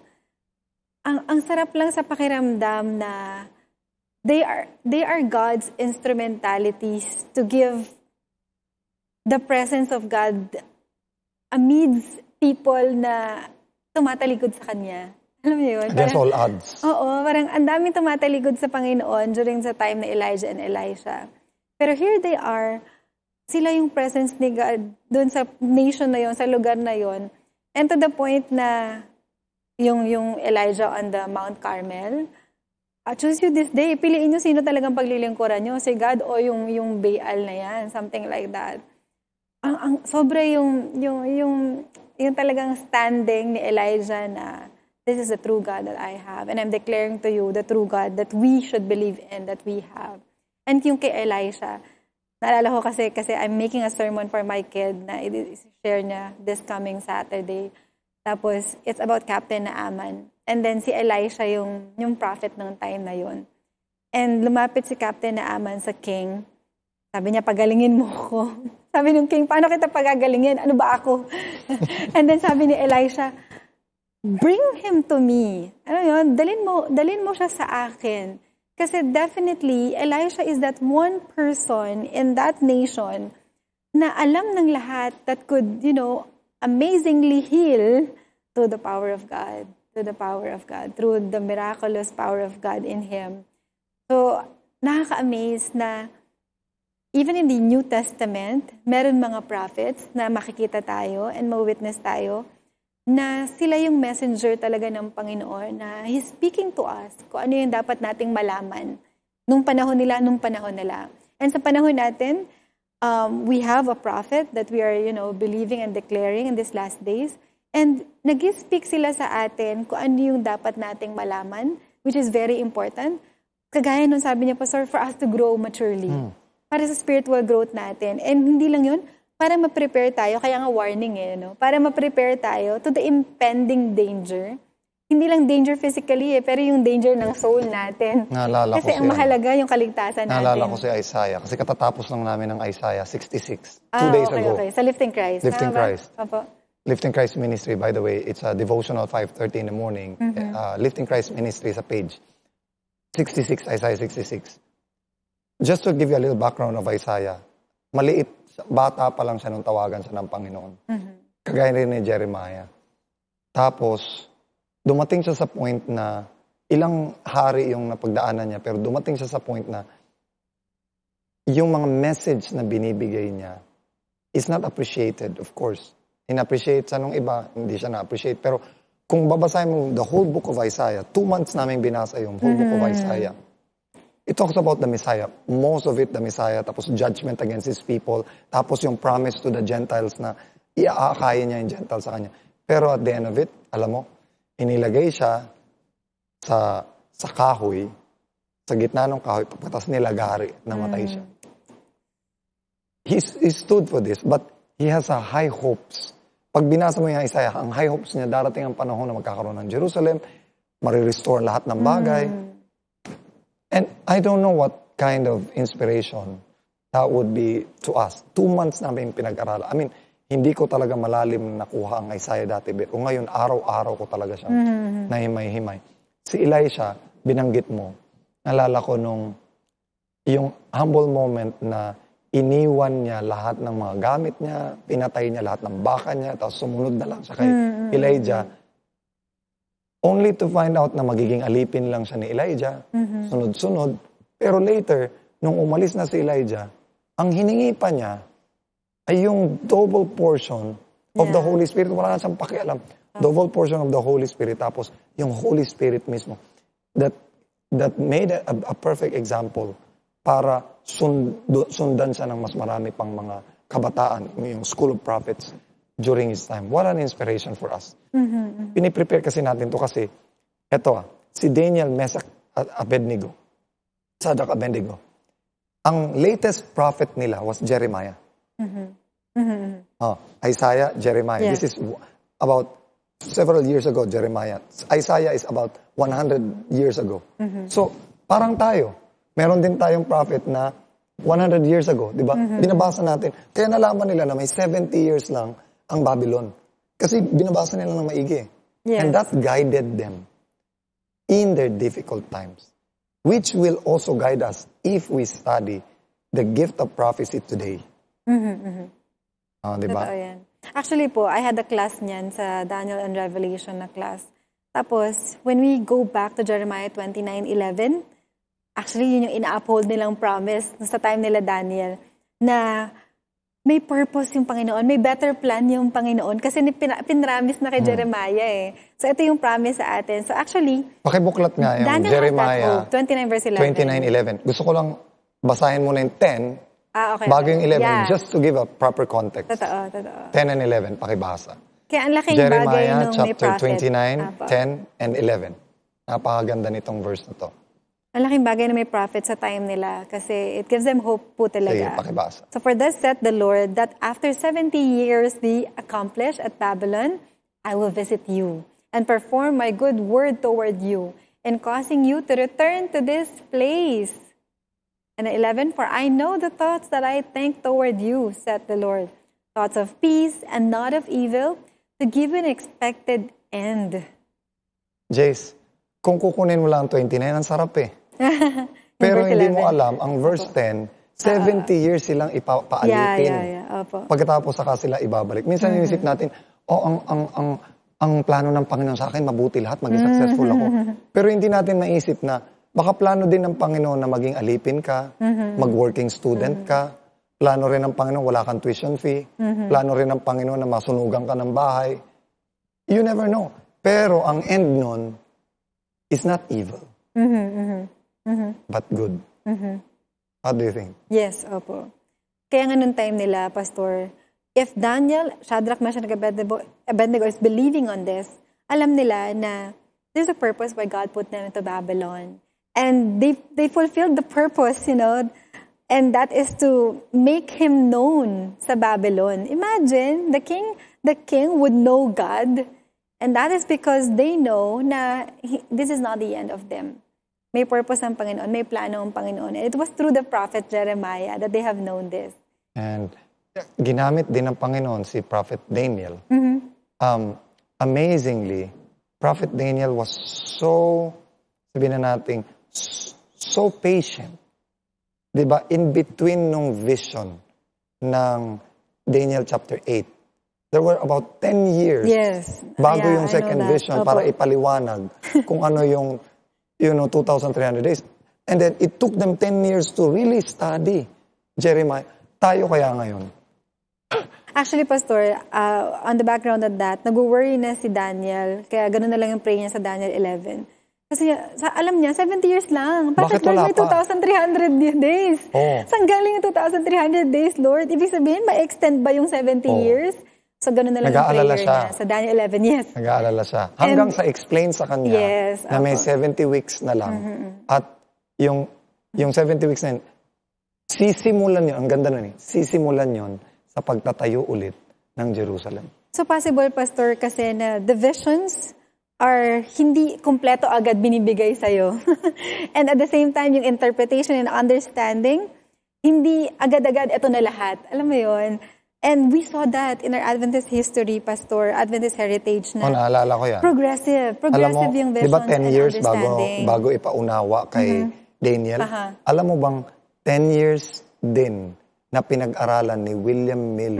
Ang sarap lang sa pakiramdam na they are God's instrumentalities to give the presence of God amidst people na tumatalikod sa Kanya. Alam mo yun? Against all odds. Oo, parang ang daming tumatalikod sa Panginoon during the time na Elijah and Elisha. Pero here they are, sila yung presence ni God doon sa nation na yon, sa lugar na yon. And to the point na yung Elijah on the Mount Carmel, I choose you this day. Piliin nyo sino talagang paglilingkuran nyo, si God o yung Baal na yan, something like that. Sobra yung talagang standing ni Elijah na this is the true God that I have, and I'm declaring to you the true God that we should believe in, that we have. And yung kay Elisha, naalala ko kasi I'm making a sermon for my kid na i-share niya this coming Saturday. Tapos, it's about Captain Naaman. And then si Elisha yung prophet ng time na yun. And lumapit si Captain Naaman sa king. Sabi niya, pagalingin mo ko. Sabi ng king, paano kita pagagalingin? Ano ba ako? And then sabi ni Elisha, bring him to me. Ano yun? Dalin mo siya sa akin. Kasi definitely, Elisha is that one person in that nation na alam ng lahat that could, amazingly heal through the power of God. Through the power of God. Through the miraculous power of God in him. So, nakaka-amaze na even in the New Testament, meron mga prophets na makikita tayo and ma-witness tayo na sila yung messenger talaga ng Panginoon, na He's speaking to us kung ano yung dapat nating malaman nung panahon nila. And sa panahon natin, we have a prophet that we are, believing and declaring in these last days. And nag-speak sila sa atin kung ano yung dapat nating malaman, which is very important. Kagaya nung sabi niya, Pastor, for us to grow maturely. Para sa spiritual growth natin. And hindi lang yun, para ma-prepare tayo, kaya nga warning para ma-prepare tayo to the impending danger. Hindi lang danger physically pero yung danger ng soul natin. Kasi ang mahalaga yung kaligtasan natin. Naalala ko si Isaiah, kasi katatapos lang namin ng Isaiah 66, 2 days ago. Okay. Sa Lifting Christ. Lifting Christ. Opo. Lifting Christ Ministry, by the way, it's a devotional 5:30 in the morning. Lifting Christ Ministry sa page 66, Isaiah 66. Just to give you a little background of Isaiah, maliit, bata pa lang siya nung tawagan siya ng Panginoon. Kagaya rin ni Jeremiah. Tapos, dumating siya sa point na ilang hari yung napagdaanan niya, pero dumating siya sa point na yung mga message na binibigay niya is not appreciated, of course. In-appreciate siya nung iba, hindi siya na-appreciate. Pero kung babasahin mo the whole book of Isaiah, 2 months namin binasa yung whole book of Isaiah. It talks about the Messiah. Most of it, the Messiah. Tapos judgment against His people. Tapos yung promise to the Gentiles na iaakayin niya yung Gentiles sa kanya. Pero at the end of it, alam mo, inilagay siya sa kahoy, sa gitna ng kahoy, pagkatas nilagari, namatay siya. He stood for this, but he has a high hopes. Pag binasa mo yung Isaiah, ang high hopes niya, darating ang panahon na magkakaroon ng Jerusalem, marirestore lahat ng bagay. And I don't know what kind of inspiration that would be to us. 2 months namin pinag-aralan. I mean, hindi ko talaga malalim nakuha ang Isaiah dati. Pero ngayon, araw-araw ko talaga siyang nahimay-himay. Si Elisha, binanggit mo, nalala ko nung yung humble moment na iniwan niya lahat ng mga gamit niya, pinatay niya lahat ng baka niya, tapos sumunod na lang siya kay Elijah. Only to find out na magiging alipin lang siya ni Elijah, sunod-sunod. Pero later, nung umalis na si Elijah, ang hiningi pa niya ay yung double portion of the Holy Spirit. Wala na siyang pakialam. Double portion of the Holy Spirit. Tapos, yung Holy Spirit mismo. That made a perfect example para sundan siya ng mas marami pang mga kabataan, yung School of Prophets during his time. What an inspiration for us. Piniprepare kasi natin to kasi, si Daniel, Meshach, Abednego, Shadrach, Abednego. Ang latest prophet nila was Jeremiah. Isaiah, Jeremiah. Yeah. This is about several years ago, Jeremiah. Isaiah is about 100 years ago. So, parang tayo. Meron din tayong prophet na 100 years ago, di ba? Binabasa natin. Kaya nalaman nila na may 70 years lang ang Babylon. Kasi binabasa nila ng maigi. Yes. And that guided them in their difficult times, which will also guide us if we study the gift of prophecy today. Di ba? Totoo yan. Actually po, I had a class niyan sa Daniel and Revelation na class. Tapos, when we go back to Jeremiah 29:11, actually, yun yung ina-uphold nilang promise sa time nila Daniel, na may purpose yung Panginoon, may better plan yung Panginoon, kasi pinramis na kay Jeremiah eh. So, ito yung promise sa atin. So, actually, Pakibuklat nga yung Daniel Jeremiah 29 verse 11. 29:11. Gusto ko lang basahin muna yung 10, Okay. bago yung 11, Yeah. just to give a proper context. Totoo. 10 and 11, pakibasa. Kaya ang laking bagay Jeremiah nung may chapter prophet. 29, Apo. 10 and 11. Napakaganda nitong verse na to. Ang laking bagay na may prophet sa time nila kasi it gives them hope po Sige, talaga. pakibasa. So for thus said the Lord, that after 70 years be accomplished at Babylon, I will visit you and perform my good word toward you in causing you to return to this place. And 11, for I know the thoughts that I think toward you, said the Lord, thoughts of peace and not of evil, to give you an expected end. Jace, kung kukunin mo lang ang 29, ang sarap eh. Pero verse hindi 11. mo alam, ang verse 10, 70 years silang ipapaalipin. Yeah. Opo. Pagkatapos saka sila ibabalik. Minsan inisip natin, ang plano ng Panginoon sa akin, mabuti lahat, maging successful ako. Pero hindi natin maisip na, baka plano din ng Panginoon na maging alipin ka, mag-working student ka, plano rin ng Panginoon wala kang tuition fee, plano rin ng Panginoon na masunugan ka ng bahay. You never know. Pero ang end nun is not evil, but good. How do you think? Yes, opo. Kaya nga nung time nila, Pastor, if Daniel, Shadrach, Meshach, and Abednego is believing on this, alam nila na there's a purpose why God put them into Babylon. And they fulfilled the purpose, and that is to make him known sa Babylon. Imagine, the king would know God, and that is because they know na this is not the end of them. May purpose ang Panginoon, may plano ang Panginoon. And it was through the prophet Jeremiah that they have known this. And ginamit din ng Panginoon si Prophet Daniel. Amazingly, Prophet Daniel was so, sabihin na natin, so patient. Diba? In between nung vision ng Daniel chapter 8, there were about 10 years bago yung second vision para ipaliwanag kung ano yung 2,300 days. And then it took them 10 years to really study Jeremiah. Tayo kaya ngayon? Actually, Pastor, on the background of that, nag-worry na si Daniel, kaya gano'n na lang yung prayer niya sa Daniel 11. Kasi alam niya, 70 years lang. Bakit wala may 2,300 days? Saan galing yung 2,300 days, Lord? Ibig sabihin, ma-extend ba yung 70 years? So, gano'n na lang yung prayer niya sa Daniel 11. Yes. Nag-aalala siya. Hanggang sa explain sa kanya na may 70 weeks na lang. At yung 70 weeks na yun, sisimulan yun, ang ganda nun sisimulan yun sa pagtatayo ulit ng Jerusalem. So, possible, Pastor, kasi na the visions are hindi kumpleto agad binibigay sa'yo. And at the same time, yung interpretation and understanding, hindi agad-agad ito na lahat. Alam mo yun? And we saw that in our Adventist history, Pastor, Adventist heritage na naalala ko yan. Progressive yung visions diba 10 years and understanding. bago ipaunawa kay Daniel? Alam mo bang 10 years din na pinag-aralan ni William Miller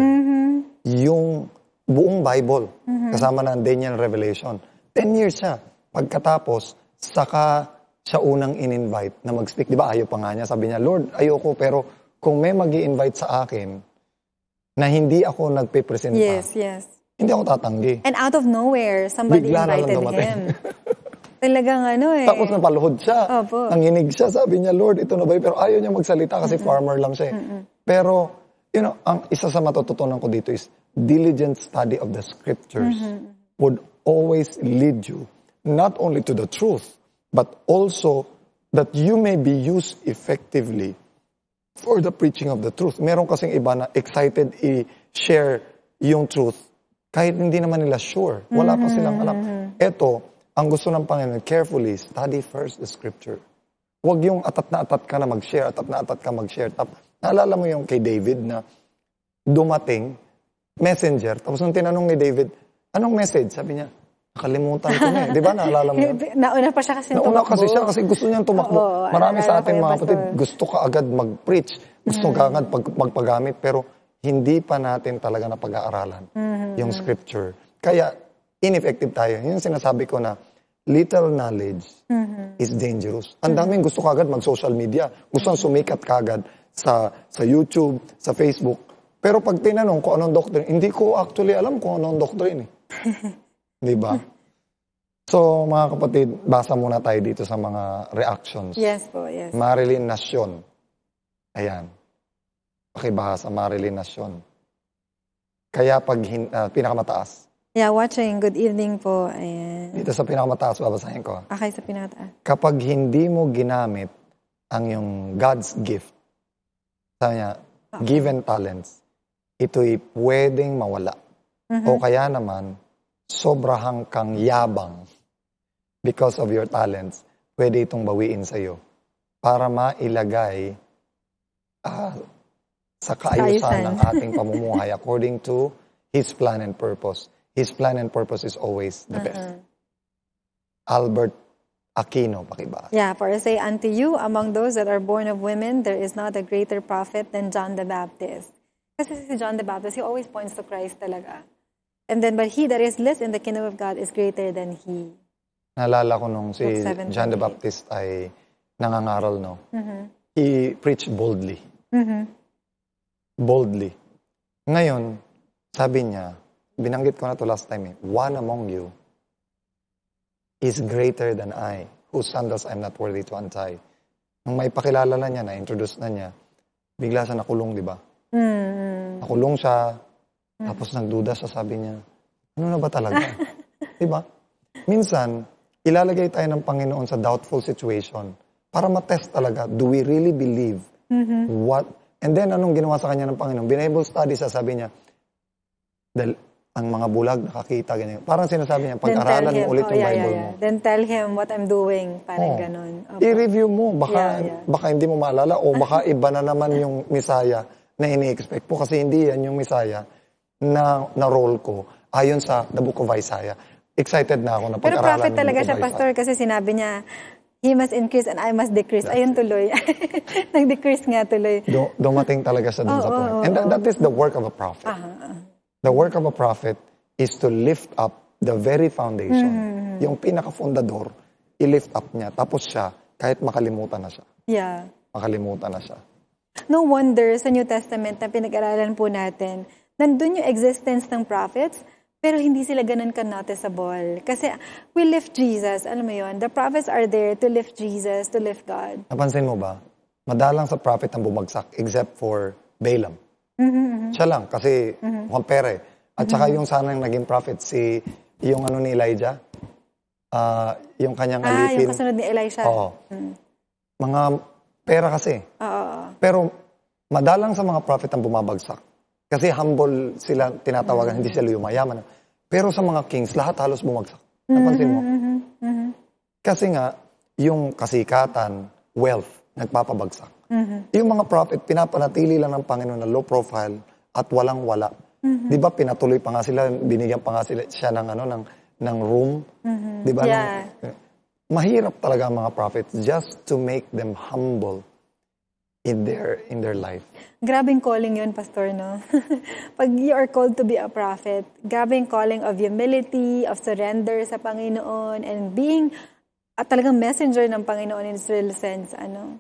yung buong Bible kasama ng Daniel Revelation. 10 years siya. Pagkatapos, saka siya unang in-invite na mag-speak. Di ba ayaw pa nga niya? Sabi niya, Lord, ayoko, pero kung may mag-i-invite sa akin na hindi ako nagpe-present hindi ako tatanggi. And out of nowhere, somebody invited him. Talagang Tapos napaluhod siya. Opo. Nanginig siya. Sabi niya, Lord, ito na ba? Pero ayaw niya magsalita kasi farmer lang siya. Pero, ang isa sa matututunan ko dito is diligent study of the scriptures would always lead you not only to the truth, but also that you may be used effectively for the preaching of the truth. Meron kasing iba na excited i-share yung truth kahit hindi naman nila sure. Wala pa silang alam. Ito, ang gusto ng Panginoon, carefully study first the scripture. Huwag yung atat na atat ka na mag-share, atat na atat ka mag-share. Naalala mo yung kay David na dumating, messenger, tapos nung tinanong ni David, anong message? Sabi niya, nakalimutan ko na eh. Di ba? Naalala mo yun? Nauna pa siya kasi Nauna kasi siya kasi gusto niyang tumakbo. Oo, Marami sa naalala ko ating yun, mga Pastor. kapatid, gusto ka agad mag-preach. Gusto ka agad magpagamit. Pero hindi pa natin talaga napag-aaralan yung scripture. Kaya, ineffective tayo. Yun yung sinasabi ko na, little knowledge is dangerous. Ang daming gusto ka agad mag-social media. Gusto ang sumikat ka agad sa YouTube, sa Facebook. Pero pag tinanong ko anong doctrine, hindi ko actually alam kung anong doctrine eh. Di ba? So, mga kapatid, basa muna tayo dito sa mga reactions. Yes po, yes. Marilyn Nation. Ayan. Pakibahasa, Marilyn Nation. Kaya pag pinakamataas. Yeah, watching. Good evening po. Ayan. Dito sa pinakamataas, babasahin ko. Okay, sa pinakataas. Kapag hindi mo ginamit ang yung God's gift, sabi niya, given talents, ito'y pwedeng mawala. O kaya naman, sobrahang kang yabang because of your talents, pwede itong bawiin sa'yo para mailagay sa kaayusan ng ating pamumuhay according to His plan and purpose. His plan and purpose is always the best. Albert Aquino, pakibasa. Yeah, for I say unto you, among those that are born of women, there is not a greater prophet than John the Baptist. Kasi si John the Baptist, he always points to Christ talaga. And then, but he that is least in the kingdom of God is greater than he. Naalala ko nung si Luke 7:28. John the Baptist ay nangangaral, no? He preached boldly. Boldly. Ngayon, sabi niya, binanggit ko na to last time eh, one among you is greater than I, whose sandals I'm not worthy to untie. Nung may pakilala na niya, na-introduce na niya, bigla siya nakulong, di ba? Nakulong siya, tapos nagduda siya, sabi niya, ano na ba talaga? Di ba? Minsan, ilalagay tayo ng Panginoon sa doubtful situation para matest talaga, do we really believe what? And then, anong ginawa sa kanya ng Panginoon? Bible study siya, sabi niya, ang mga bulag nakakita, ganyan. Parang sinasabi niya, pag-aralan mo ulit yung Bible mo. Then tell him what I'm doing, parang ganun. Opo. I-review mo, baka hindi mo maalala o baka iba na naman yung Misaya na ini-expect po kasi hindi yan yung Misaya na role ko ayon sa the book of Isaiah. Excited na ako na Pero pag-aralan prophet yung talaga book of siya, Isaiah. Pastor, kasi sinabi niya, he must increase and I must decrease. Ayun tuloy. Nag-decrease nga tuloy. Dumating talaga siya dun sa point. And that is the work of a prophet. The work of a prophet is to lift up the very foundation. Yung pinaka-fundador, i-lift up niya. Tapos siya, kahit makalimutan na siya. Yeah. Makalimutan na siya. No wonder sa New Testament na pinag-aralan po natin, nandun yung existence ng prophets, pero hindi sila ganun ka-noticeable. Kasi we lift Jesus, alam mo yon, the prophets are there to lift Jesus, to lift God. Napansin mo ba? Madalang sa prophet ang bumagsak except for Balaam. Siya lang, kasi mukhang pere. At saka yung sanang naging prophet, yung ni Elijah, yung kanyang alipin. Yung kasunod ni Elisha. Oo. Mga pera kasi. Pero madalang sa mga prophet ang bumabagsak. Kasi humble sila, tinatawagan, hindi sila yumayaman. Pero sa mga kings, lahat halos bumagsak. Napansin mo? Kasi nga, yung kasikatan, wealth, nagpapabagsak. Yung mga prophet, pinapanatili lang ng Panginoon na low profile at walang-wala. Di ba pinatuloy pa nga sila, binigyan pa nga siya ng room? Di ba? Yeah. Mahirap talaga ang mga prophets just to make them humble in their life. Grabing calling yun, Pastor, no? Pag you are called to be a prophet, grabing calling of humility, of surrender sa Panginoon, and being talagang messenger ng Panginoon in its real sense, ano?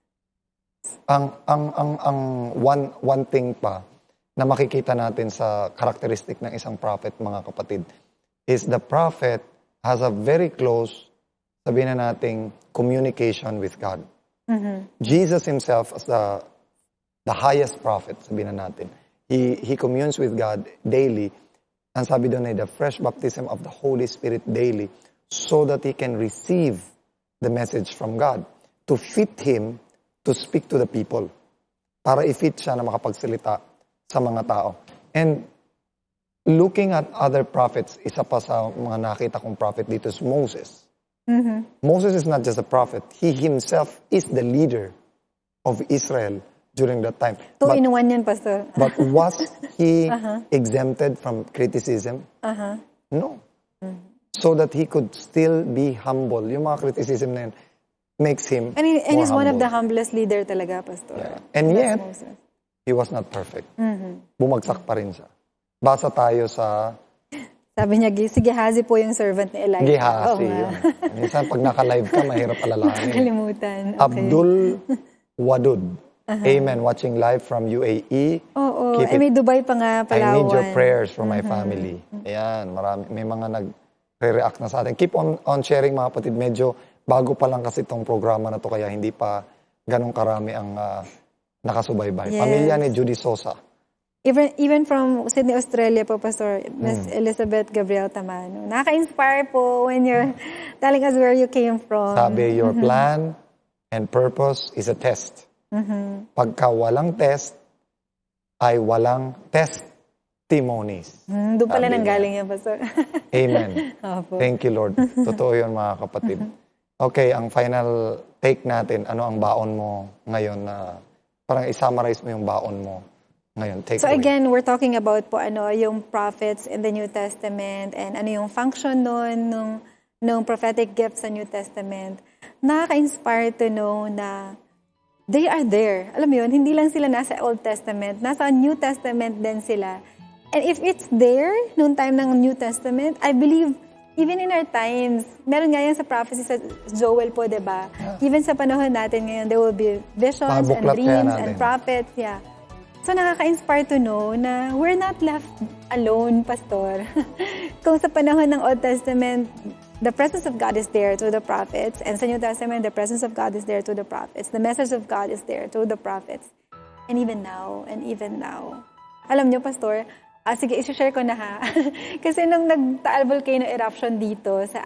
Ang one thing pa na makikita natin sa characteristic ng isang prophet, mga kapatid, is the prophet has a very close, sabihin na nating, communication with God. Jesus himself as the highest prophet, sabihin na natin, he communes with God daily. Ang sabi doon ay the fresh baptism of the Holy Spirit daily so that he can receive the message from God to fit him to speak to the people. Para i-fit siya na makapagsalita sa mga tao. And looking at other prophets, isa pa sa mga nakita kong prophet dito is Moses. Moses is not just a prophet. He himself is the leader of Israel during that time. Two in one yun, Pastor. But was he exempted from criticism? No. So that he could still be humble. Yung mga criticism na yun makes him And more he's one of humble. the humblest leader talaga, Pastor. Yeah. And That's yet, Moses. he was not perfect. Bumagsak pa rin siya. Basa tayo sa Sabi niya, sige, Hazi po yung servant ni Elijah. Gehazi. Oo nga. Yun. Minsan, pag naka-live ka, mahirap alalahanin. Nakalimutan. Okay. Abdul Wadud. Amen. Watching live from UAE. Oo. Keep it. May Dubai pa nga, Palawan. I need your prayers for my family. Ayan, marami. May mga nag-react na sa atin. Keep on sharing, mga kapatid. Medyo bago pa lang kasi itong programa na to, kaya hindi pa ganong karami ang nakasubaybay. Yes. Pamilya ni Judy Sosa. Even from Sydney, Australia po, Pastor, Miss Elizabeth Gabriel Tamano. Nakaka-inspire po when you're telling us where you came from. Sabi, your plan and purpose is a test. Pagka walang test, ay walang testimonies. Doon pala Sabi nang niya. galing yan, Pastor. Amen. Opo. Thank you, Lord. Totoo yun, mga kapatid. Okay, ang final take natin, ano ang baon mo ngayon na parang i-summarize mo yung baon mo ngayon. Take So away. again, we're talking about po yung prophets in the New Testament and ano yung function nun, nung prophetic gifts sa New Testament. Nakaka-inspire to know na they are there. Alam mo yun, hindi lang sila nasa Old Testament, nasa New Testament din sila. And if it's there, noong time ng New Testament, I believe, even in our times, meron nga yan sa prophecy sa Joel po, diba? Even sa panahon natin ngayon, there will be visions and Pabuklat kaya dreams natin. and prophets, yeah. So nakaka-inspire to know na we're not left alone, Pastor. Kung sa panahon ng Old Testament, the presence of God is there through the prophets, and sa New Testament, the presence of God is there through the prophets. The message of God is there through the prophets. And even now. Alam niyo, Pastor, sige, isi-share ko na ha. Kasi nung nag-Taal volcano eruption dito sa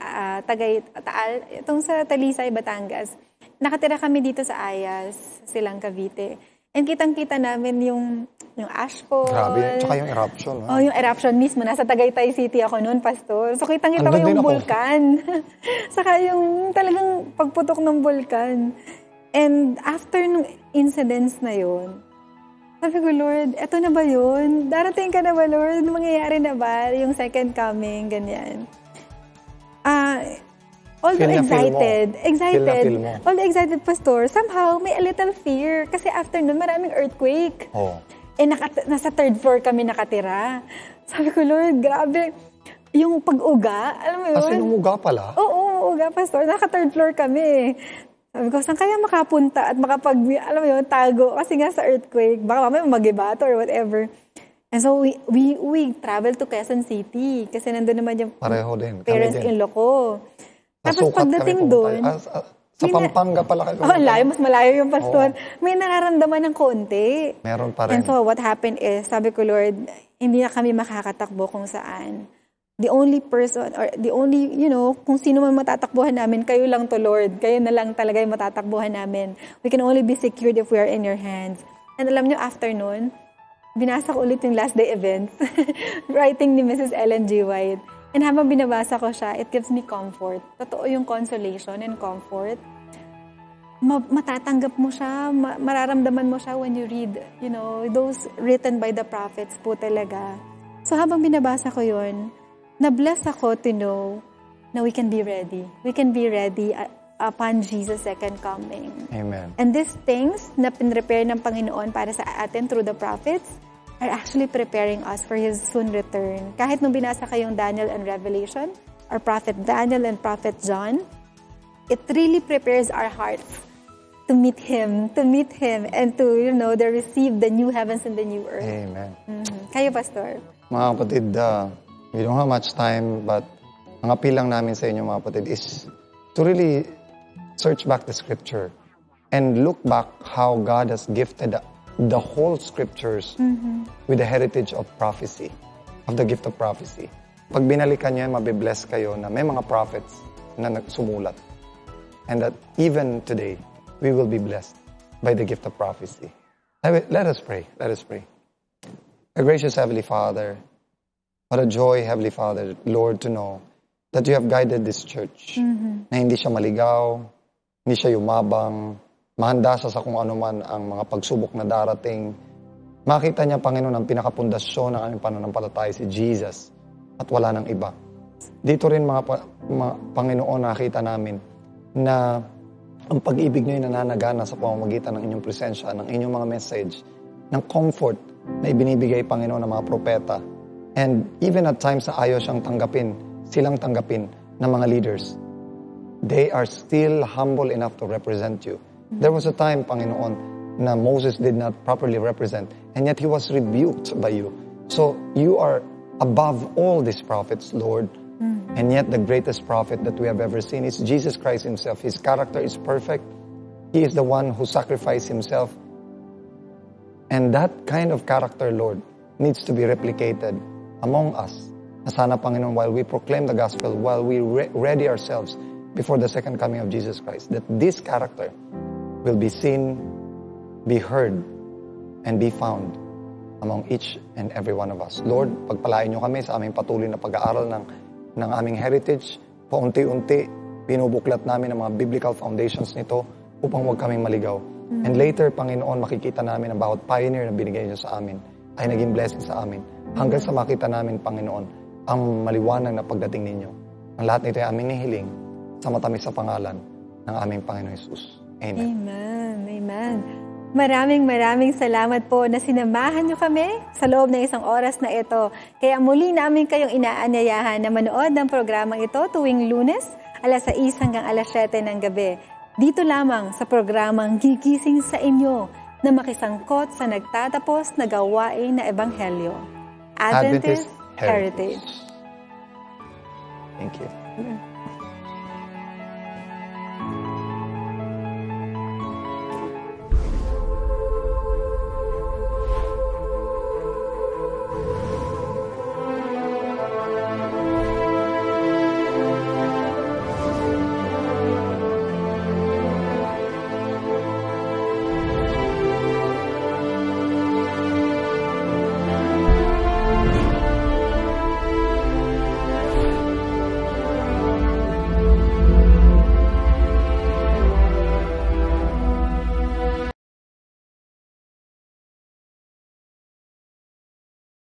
Taal, itong sa Talisay, Batangas, nakatira kami dito sa Ayas, Silang Cavite. And kitang-kita namin yung ashfall. Grabe. Tsaka yung eruption. Oh, yung eruption mismo. Nasa Tagaytay City ako noon, Pastor. So, kitang-kita ko Andun din yung ako. bulkan. Saka yung talagang pagputok ng bulkan. And after nung incidents na yun, sabi ko, Lord, eto na ba yun? Darating ka na ba, Lord? Mangyayari na ba? Yung second coming, ganyan. Although Feel na feel mo. excited, Feel mo. although excited, Pastor, somehow may a little fear. Kasi after nun, maraming earthquake. Oh. Eh, nasa third floor kami nakatira. Sabi ko, Lord, grabe. Yung pag-uga, alam mo yun? Kasi numuga pala. Oo, uga, Pastor. Naka-third floor kami. Sabi ko, saan kaya makapunta at alam mo yun, tago? Kasi nga sa earthquake, baka mamaya mag-ibato or whatever. And so, we traveled to Quezon City. Kasi nandun naman yung Pareho din. Kami din. parents-in-law ko. Tapos Nasukat pagdating kami doon, pumunta. Sa Pampanga pala kayo. oh, layo, mas malayo yung Pastor. May nararamdaman ng konti. Meron pa And rin. so what happened is, sabi ko, Lord, hindi na kami makakatakbo kung saan. The only person, or the only, kung sino man matatakbuhan namin, kayo lang to, Lord. Kayo na lang talaga yung matatakbuhan namin. We can only be secured if we are in your hands. And alam nyo, after nun, binasa ko ulit yung last day event. Writing ni Mrs. Ellen G. White. And habang binabasa ko siya, it gives me comfort. Totoo yung consolation and comfort. Matatanggap mo siya, mararamdaman mo siya when you read, those written by the prophets po talaga. So habang binabasa ko yun, na-bless ako to know na we can be ready. We can be ready upon Jesus' second coming. Amen. And these things na pinrepare ng Panginoon para sa atin through the prophets are actually preparing us for His soon return. Kahit nung binasa kayong Daniel and Revelation, or Prophet Daniel and Prophet John, it really prepares our hearts to meet Him, and to, to receive the new heavens and the new earth. Amen. Kayo, Pastor. Mga kapatid, we don't have much time, but ang appeal lang namin sa inyo, mga kapatid, is to really search back the Scripture and look back how God has gifted the whole Scriptures with the heritage of prophecy, of the gift of prophecy. Pag binalikan nyo yan, mabibless kayo na may mga prophets na nagsumulat. And that even today, we will be blessed by the gift of prophecy. Let us pray. Let us pray. Our gracious Heavenly Father, what a joy, Heavenly Father, Lord, to know that you have guided this church. Na hindi siya maligaw, hindi siya yumabang, mahanda siya sa kung ano man ang mga pagsubok na darating. Makita niya, Panginoon, ang pinakapundasyon ng aming pananampalataya si Jesus at wala nang iba. Dito rin mga Panginoon, nakita namin na ang pag-ibig niyo ay nananagana sa pamamagitan ng inyong presensya, ng inyong mga message, ng comfort na ibinibigay, Panginoon, ng mga propeta. And even at times na ayaw silang tanggapin ng mga leaders, they are still humble enough to represent you. There was a time, Panginoon, na Moses did not properly represent, and yet he was rebuked by you. So, you are above all these prophets, Lord. And yet, the greatest prophet that we have ever seen is Jesus Christ himself. His character is perfect. He is the one who sacrificed himself. And that kind of character, Lord, needs to be replicated among us. Na sana, Panginoon, while we proclaim the gospel, while we ready ourselves before the second coming of Jesus Christ, that this character will be seen, be heard, and be found among each and every one of us. Lord, pagpalain niyo kami sa aming patuloy na pag-aaral ng aming heritage. Paunti-unti, binubuklat namin ang mga biblical foundations nito upang huwag kaming maligaw. And later, Panginoon, makikita namin ang bawat pioneer na binigay niyo sa amin ay naging blessing sa amin. Hanggang sa makita namin, Panginoon, ang maliwanag na pagdating ninyo. Ang lahat nito ay aming nihiling sa matamis sa pangalan ng aming Panginoon Jesus. Amen. Amen. Amen. Maraming salamat po na sinamahan niyo kami sa loob ng isang oras na ito. Kaya muli namin kayong inaanyayahan na manood ng programang ito tuwing Lunes, alas 6 hanggang alas 7 ng gabi. Dito lamang sa programang Gigising sa Inyo na makisangkot sa nagtatapos na gawain na Ebanghelyo. Adventist Heritage. Thank you.